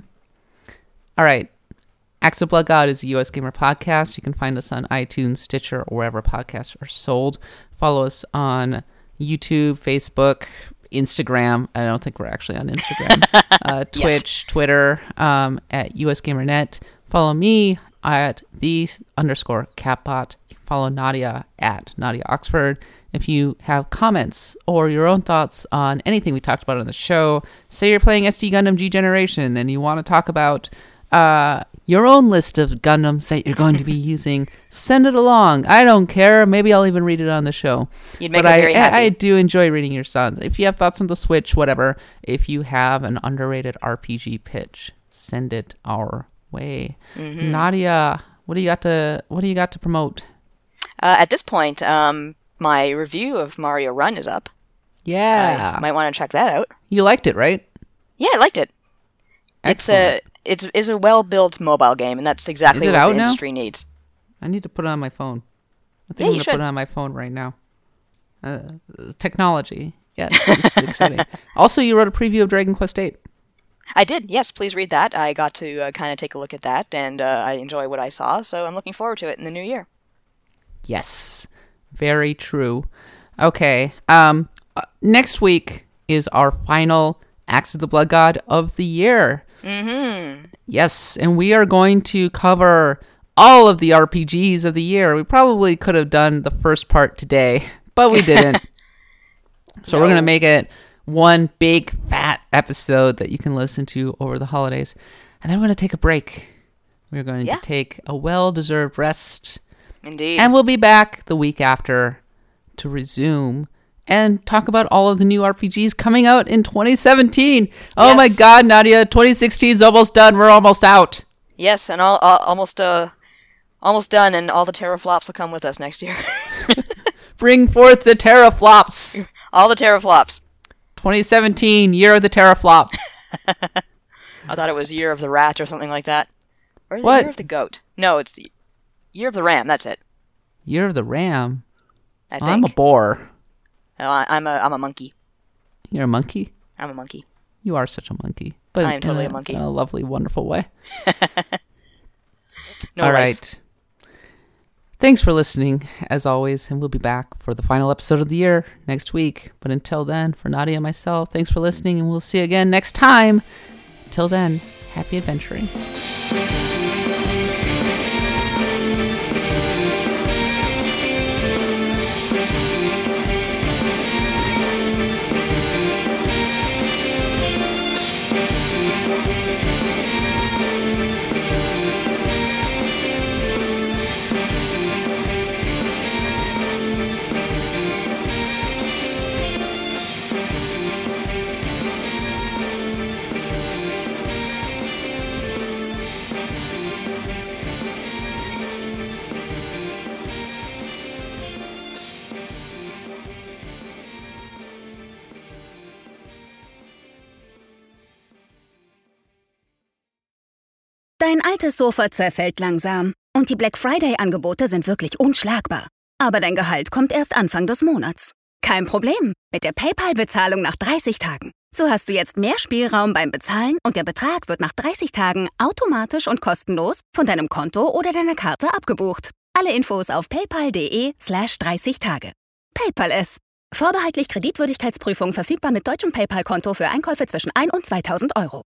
All right. Axe of Blood God is a U S Gamer podcast. You can find us on iTunes, Stitcher, or wherever podcasts are sold. Follow us on YouTube, Facebook, Instagram. I don't think we're actually on Instagram. uh, Twitch, Twitter, um, at U S Gamer Net. Follow me at the underscore Capbot. You can follow Nadia at Nadia Oxford. If you have comments or your own thoughts on anything we talked about on the show, say you're playing S D Gundam G Generation and you want to talk about uh, your own list of Gundams that you're going to be using, send it along. I don't care. Maybe I'll even read it on the show. You'd make but me I, very I, happy. I do enjoy reading your songs. If you have thoughts on the Switch, whatever, if you have an underrated R P G pitch, send it our way. Mm-hmm. Nadia, what do you got to what do you got to promote? Uh, at this point, um, my review of Mario Run is up. Yeah. I might want to check that out. You liked it, right? Yeah, I liked it. It's a it's is a well built mobile game, and that's exactly Is it what out the now? industry needs. I need to put it on my phone. I think Yeah, I'm you gonna should. put it on my phone right now. Uh, technology. Yes, it's exciting. Also, you wrote a preview of Dragon Quest eight. I did. Yes, please read that. I got to uh, kind of take a look at that, and uh, I enjoy what I saw. So I'm looking forward to it in the new year. Yes, very true. Okay. Um, uh, next week is our final Axe of the Blood God of the year. Mm-hmm. Yes, and we are going to cover all of the R P Gs of the year. We probably could have done the first part today, but we didn't. So we're No. going to make it one big fat episode that you can listen to over the holidays. And then we're going to take a break. We're going Yeah. to take a well-deserved rest. Indeed. And we'll be back the week after to resume and talk about all of the new R P Gs coming out in twenty seventeen. Oh Yes. my god, Nadia, twenty sixteen is almost done. We're almost out. yes, and all, all almost uh almost done, and all the teraflops will come with us next year. Bring forth the teraflops. All the teraflops. twenty seventeen, year of the teraflop. I thought it was Year of the Rat or something like that. Or is it What? Year of the Goat? No, it's the Year of the Ram. That's it. Year of the ram. I Oh, think. I'm a boar. No, I, I'm a I'm a monkey. You're a monkey? I'm a monkey. You are such a monkey. But I am in totally a, a monkey. In a lovely, wonderful way. No All worries. right. Thanks for listening, as always, and we'll be back for the final episode of the year next week. But until then, for Nadia and myself, thanks for listening, and we'll see you again next time. Until then, happy adventuring. Dein altes Sofa zerfällt langsam und die Black Friday-Angebote sind wirklich unschlagbar. Aber dein Gehalt kommt erst Anfang des Monats. Kein Problem, mit der PayPal-Bezahlung nach dreißig Tagen. So hast du jetzt mehr Spielraum beim Bezahlen und der Betrag wird nach dreißig Tagen automatisch und kostenlos von deinem Konto oder deiner Karte abgebucht. Alle Infos auf paypal.de slash 30 Tage. PayPal es. Vorbehaltlich Kreditwürdigkeitsprüfung verfügbar mit deutschem PayPal-Konto für Einkäufe zwischen ein und zweitausend Euro.